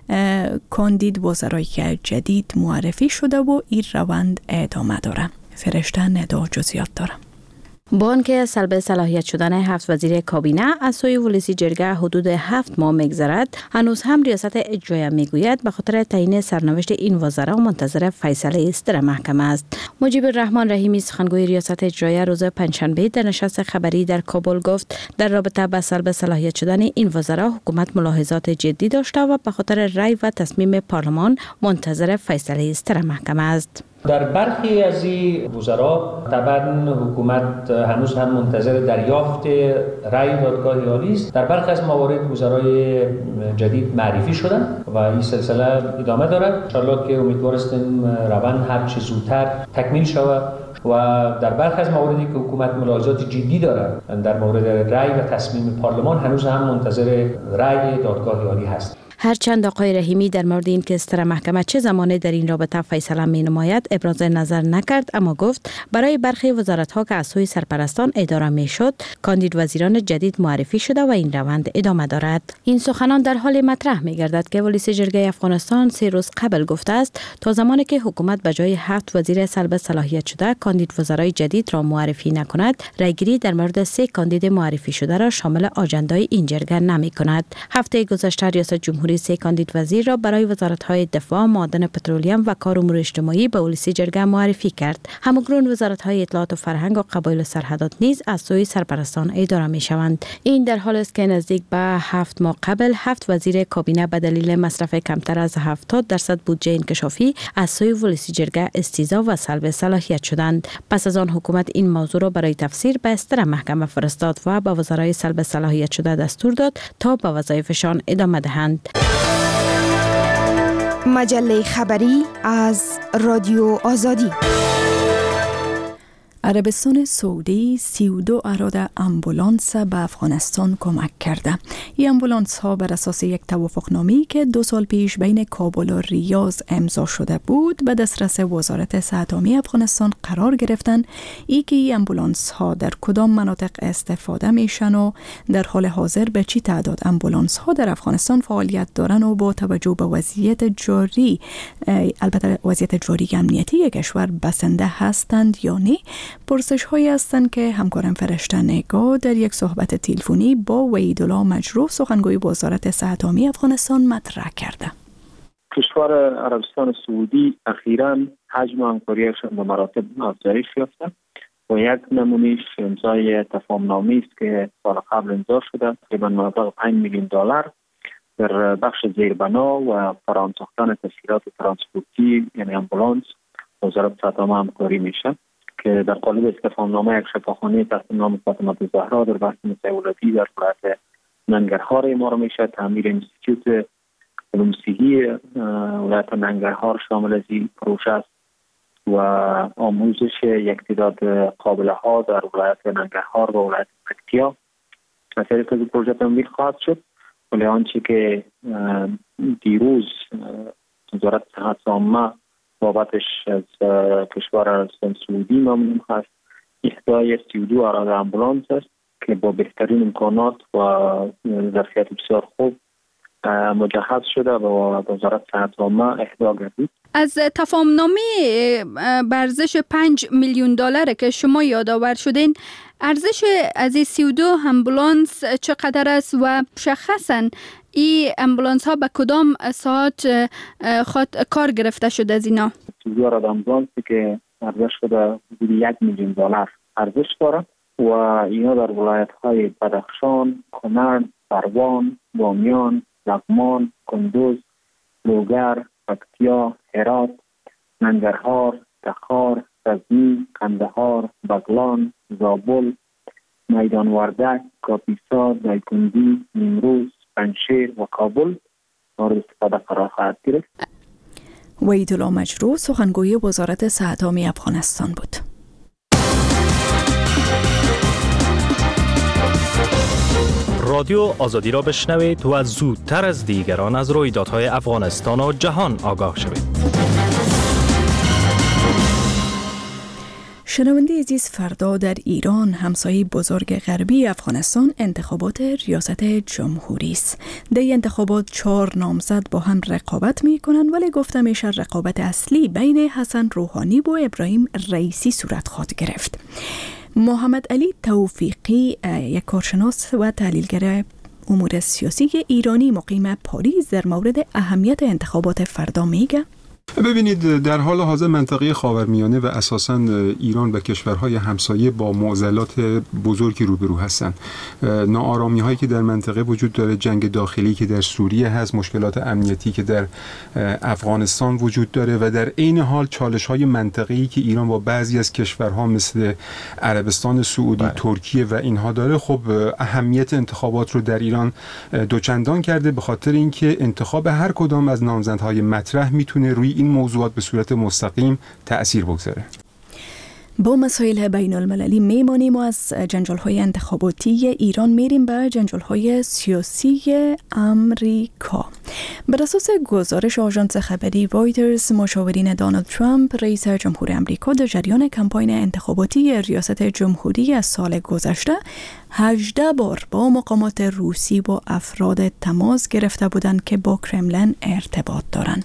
کاندید وزرای جدید معرفی شده و این روند ادامه داره. فرشته ندا جزئیات داره. با آنکه سلب صلاحیت شدن هفت وزیر کابینه از سوی ولسی جرگه حدود هفت ماه میگذرد، هنوز هم ریاست اجرایی میگوید به خاطر تعیین سرنوشت این وزرا منتظر فیصله است در محکمه است. مجیب الرحمن رحیمی سخنگوی ریاست اجرایی روز پنجشنبه در نشست خبری در کابل گفت در رابطه با سلب صلاحیت شدن این وزرا حکومت ملاحظات جدی داشته و به خاطر رأی و تصمیم پارلمان منتظر فیصله است در محکمه است. در برخی از این وزرا طبعا حکومت هنوز هم منتظر دریافت رأی دادگاه عالی است. در برخی از موارد وزرای جدید معرفی شدند و این سلسله ادامه دارد. انشاءالله که امیدوار هستیم روند هر چه زودتر تکمیل شود و در برخی از مواردی که حکومت ملاحظات جدی دارد در مورد رأی و تصمیم پارلمان هنوز هم منتظر رأی دادگاه عالی هست. هرچند آقای رحیمی در مورد این که استر محکمه چه زمانه در این رابطه فیصله می نماید ابراز نظر نکرد، اما گفت برای برخی وزارت‌ها که از سوی سرپرستان اداره می شد، کاندید وزیران جدید معرفی شده و این روند ادامه دارد. این سخنان در حال مطرح می گردد که ولسی جرگه افغانستان سه روز قبل گفته است تا زمانی که حکومت به جای هفت وزیر سلب صلاحیت شده کاندید وزرای جدید را معرفی نکند، رأیگیری در مورد سه کاندید معرفی شده را شامل آجندای این جرگه نمی کند. هفته گذشته ریاست جمهوری سه کاندید وزیر را برای وزارت‌های دفاع، معادن پترولیم و کار امور اجتماعی به ولسی جرگه معرفی کرد. همکنون وزارت‌های اطلاعات و فرهنگ و قبایل و سرحدات نیز از سوی سرپرستان اداره می‌شوند. این در حالی است که نزدیک به هفت ماه قبل هفت وزیر کابینه به دلیل مصرف کمتر از هفتاد درصد بودجه انکشافی از سوی ولسی جرگه استیضاح و سلب صلاحیت شدند. پس از آن حکومت این موضوع را برای تفسیر به استر محکمه فرستاد و به وزرای سلب صلاحیت شده دستور داد تا به وظایفشان ادامه دهند. مجله خبری از رادیو آزادی. عربستان سعودی سی و دو اراده امبولانس به افغانستان کمک کرده. این امبولانس ها بر اساس یک توافقنامه‌ای که دو سال پیش بین کابل و ریاض امضا شده بود به دسترس وزارت صحت عامه افغانستان قرار گرفتن. ای که این امبولانس ها در کدام مناطق استفاده میشن و در حال حاضر به چی تعداد امبولانس ها در افغانستان فعالیت دارن و با توجه به وضعیت جاری، البته وضعیت جاری امنیتی کشور بسنده هستند یا نه، پرسش هایی هستند که همکارم فرشته نگاه در یک صحبت تلفنی با وحیدالله مجروح سخنگوی وزارت صحت عامه افغانستان مطرح کرده. کشور عربستان سعودی اخیراً حجم همکاریشان به مراتب افزایش یافته و یک نمونهش امضای تفاهم‌نامه‌ای است که سال قبل امضا شده تقریباً مبلغ پنج میلیون دلار در بخش زیربنا و فراهم ساختن تسهیلات ترانسپورتی یعنی امبولانس وزارت صحت عامه همکاری میشه که در قالب تفاهم‌نامه یک شفاخانه تحت نام فاطمه الزهرا در بخش مسئولیتی در ولایت ننگرهار اعمار میشه. تعمیر انستیتوت علوم صحی ولایت ننگرهار شامل از این پروژه است و آموزش یک تعداد قابله ها در ولایت ننگرهار و ولایت پکتیا از طریق این پروژه تمویل خواهد شد. ولی آنچه که دیروز وزارت صحت عامه بابتش از کشور عربستان سعودی ممنون هست، اهدای سی و دو اراده امبولانس است که با بهترین امکانات و ظرفیت بسیار خوب مجهز شده و وزارت صحت عامه اهدا گردید. از تفاهم‌نامه به ارزش پنج میلیون دلار که شما یادآور شدین، ارزش از این سی و دو امبولانس چقدر است و مشخصاً این امبولانس ها به کدام ساعت خود کار گرفته شده از اینا؟ سی و دو اراده امبولانسی که ارزش شده حدود یک میلیون دلار ارزش داره و اینا در ولایت های بدخشان، کنر، پروان، بامیان، لغمان، کندوز، لوگر، پکتیا، هرات، ننگرهار، تخار، غزنی، قندهار، بغلان، زابل، میدان وردک، کاپیسا، دایکنډي، نیمروز، پنجشیر و کابل مورد استفاده قرار خواهد گرفت. وحیدالله مجروح سخنگوی وزارت صحت عامه افغانستان بود. رادیو آزادی را بشنوید و زودتر از دیگران از رویدادهای افغانستان و جهان آگاه شوید. شنونده عزیز، فردا در ایران همسایه بزرگ غربی افغانستان انتخابات ریاست جمهوری است. در این انتخابات چهار نامزد با هم رقابت می کنند، ولی گفته میشه رقابت اصلی بین حسن روحانی و ابراهیم رئیسی صورت خواهد گرفت. محمد علی توفیقی، یک کارشناس و تحلیلگر امور سیاسی ایرانی مقیم پاریس، در مورد اهمیت انتخابات فردا میگه. ببینید، در حال حاضر منطقه خاورمیانه و اساساً ایران و کشورهای همسایه با معضلات بزرگی روبرو هستند. ناآرامی هایی که در منطقه وجود داره، جنگ داخلی که در سوریه هست، مشکلات امنیتی که در افغانستان وجود داره و در عین حال چالش های منطقه‌ای که ایران با بعضی از کشورها مثل عربستان سعودی، بله. ترکیه و اینها داره، خب اهمیت انتخابات رو در ایران دوچندان کرده، به خاطر اینکه انتخاب هر کدام از نامزدهای مطرح میتونه روی این موضوعات به صورت مستقیم تأثیر بگذاره. با مسائل بین المللی میمانیم و از جنجال‌های انتخاباتی ایران میریم به جنجال‌های سیاسی امریکا. بر اساس گزارش آژانس خبری رویترز، مشاورین دونالد ترامپ رئیس جمهور آمریکا در جریان کمپاین انتخاباتی ریاست جمهوری از سال گذشته هجده بار با مقامات روسی و افراد تماس گرفته بودند که با کرملین ارتباط دارند.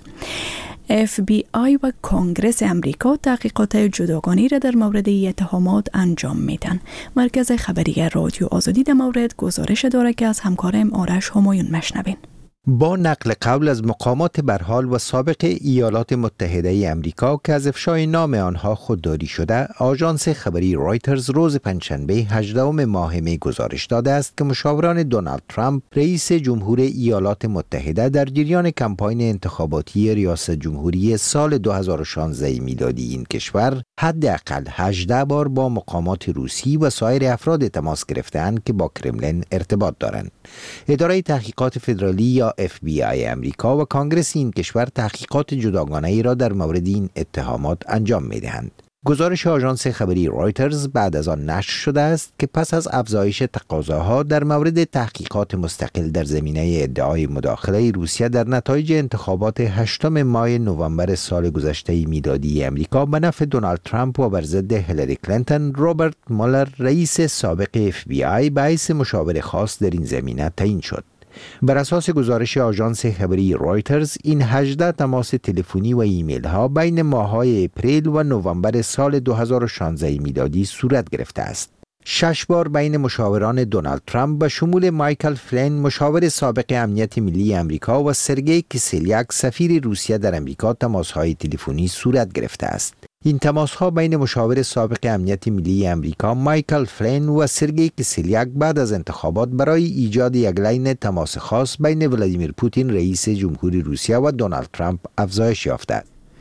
اف بی آی و کنگرس امریکا تحقیقات جداگانه را در مورد اتهامات انجام میدن. مرکز خبری رادیو آزادی در مورد گزارش داره که از همکارم آرش همایون مشنوین. با نقل قول از مقامات برحال و سابق ایالات متحده ای امریکا که از افشای نام آنها خودداری شده، آژانس خبری رویترز روز پنجشنبه هجدهم ماه می گزارش داده است که مشاوران دونالد ترامپ رئیس جمهور ایالات متحده در جریان کمپاین انتخاباتی ریاست جمهوری سال دو هزار و شانزده میلادی این کشور حداقل هجده بار با مقامات روسی و سایر افراد تماس گرفته‌اند که با کرملین ارتباط دارند. اداره تحقیقات فدرالی یا اف بی آی امریکا و کانگرس این کشور تحقیقات جداگانه ای را در مورد این اتهامات انجام می‌دهند. گزارش آژانس خبری رویترز بعد از آن نشر شده است که پس از افزایش تقاضاها در مورد تحقیقات مستقل در زمینه ادعای مداخله روسیه در نتایج انتخابات هشتم ماه نوامبر سال گذشته میلادی امریکا به نفع دونالد ترامپ و بر ضد هیلاری کلینتون، رابرت مولر رئیس سابق اف بی آی به حیث مشاور خاص در این زمینه تعیین شد. بر اساس گزارش آژانس خبری رویترز، این هجده تماس تلفنی و ایمیل ها بین ماه‌های اپریل و نوامبر سال دو هزار و شانزده میلادی صورت گرفته است. شش بار بین مشاوران دونالد ترامپ به شمول مایکل فلین، مشاور سابق امنیت ملی امریکا، و سرگئی کیسلیاک، سفیر روسیه در امریکا، تماس‌های تلفنی صورت گرفته است. این تماس‌ها بین مشاور سابق امنیت ملی امریکا مایکل فلین و سرگئی کیسلیاک بعد از انتخابات برای ایجاد یک لاین تماس خاص بین ولادیمیر پوتین رئیس جمهوری روسیه و دونالد ترامپ افزایش یافته.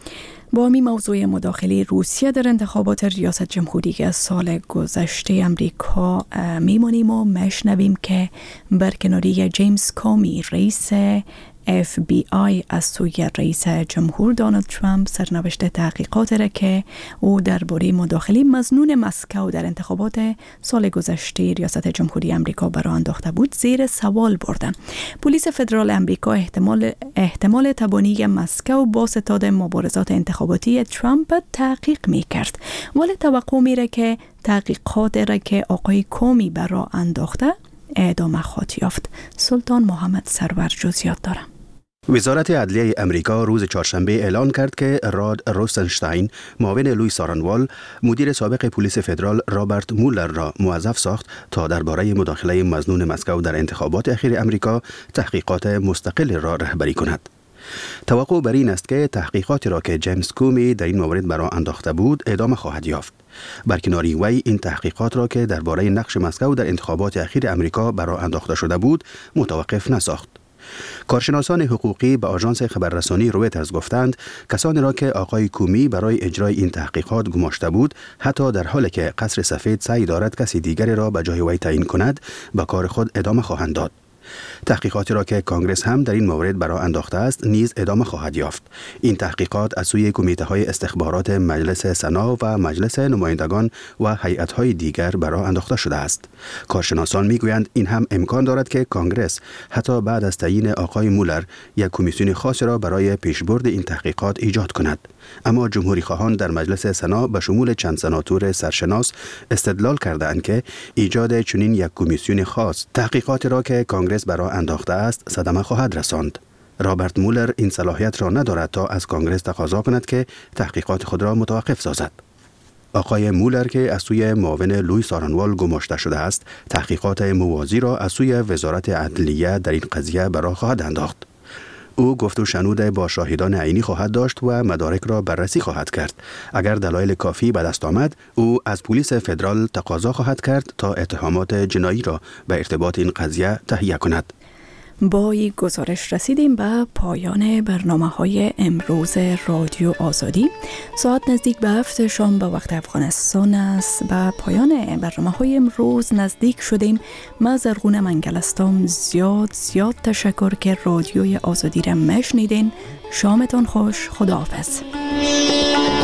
با می موضوع مداخله روسیه در انتخابات ریاست جمهوری از سال گذشته امریکا میمانیم و مشنویم که برکناری جیمز کامی رئیس اف بی آی از سوی رئیس جمهور دونالد ترامپ سرنوشت تحقیقات را که او درباره مداخله مظنون مسکو در انتخابات سال گذشته ریاست جمهوری امریکا برآورده انداخته بود زیر سوال برده. پلیس فدرال امریکا احتمال احتمال تبانی مسکو با ستاد مبارزات انتخاباتی ترامپ تحقیق می کرد، ولی توقع میره که تحقیقات را که آقای کامی برآورده انداخته ادامه خواهد یافت. سلطان محمد سرور جزئیات داره. وزارت عدلیه امریکا روز چهارشنبه اعلان کرد که راد روسنشتاین، معاون لوئیس آرنوال، مدیر سابق پلیس فدرال رابرت مولر را موظف ساخت تا درباره مداخله مظنون مسکو در انتخابات اخیر امریکا تحقیقات مستقل را رهبری کند. توقع بر این است که تحقیقاتی را که جیمز کومی در این مورد برآ انداخته بود ادامه خواهد یافت. برکناری وی این تحقیقات را که درباره نقش مسکو در انتخابات اخیر امریکا برآ انداخته شده بود متوقف نساخت. کارشناسان حقوقی به آژانس خبررسانی رویترز گفتند کسانی را که آقای کومی برای اجرای این تحقیقات گماشته بود، حتی در حالی که قصر سفید سعی دارد کسی دیگری را به جای وی تعیین کند، به کار خود ادامه خواهند داد. تحقیقاتی را که کانگرس هم در این مورد برای انداخته است نیز ادامه خواهد یافت. این تحقیقات از سوی کمیته های استخبارات مجلس سنا و مجلس نمایندگان و هیئت های دیگر برای انداخته شده است. کارشناسان میگویند این هم امکان دارد که کانگرس حتی بعد از تعیین آقای مولر یک کمیسیون خاصی را برای پیشبرد این تحقیقات ایجاد کند. اما جمهوری خواهان در مجلس سنا به شمول چند سناتور سرشناس استدلال کردند که ایجاد چنین یک کمیسیون خاص تحقیقاتی را که کانگرس برای انداخته است صدمه خواهد رساند. رابرت مولر این صلاحیت را ندارد تا از کانگرس تقاضا کند که تحقیقات خود را متوقف سازد. آقای مولر که از سوی معاون لوی سارنوال گماشته شده است، تحقیقات موازی را از سوی وزارت عدلیه در این قضیه برای خواهد انداخت. او گفت و شنود با شاهدان عینی خواهد داشت و مدارک را بررسی خواهد کرد. اگر دلایل کافی به دست آمد، او از پلیس فدرال تقاضا خواهد کرد تا اتهامات جنایی را به ارتباط این قضیه تهیه کند. با این گزارش رسیدیم به پایان برنامه های امروز رادیو آزادی. ساعت نزدیک به هفت شام به وقت افغانستان است. به پایان برنامه های امروز نزدیک شدیم. ما زرغون منگلستان زیاد زیاد تشکر که رادیوی آزادی را مشنیدین. شامتان خوش. خداحافظ.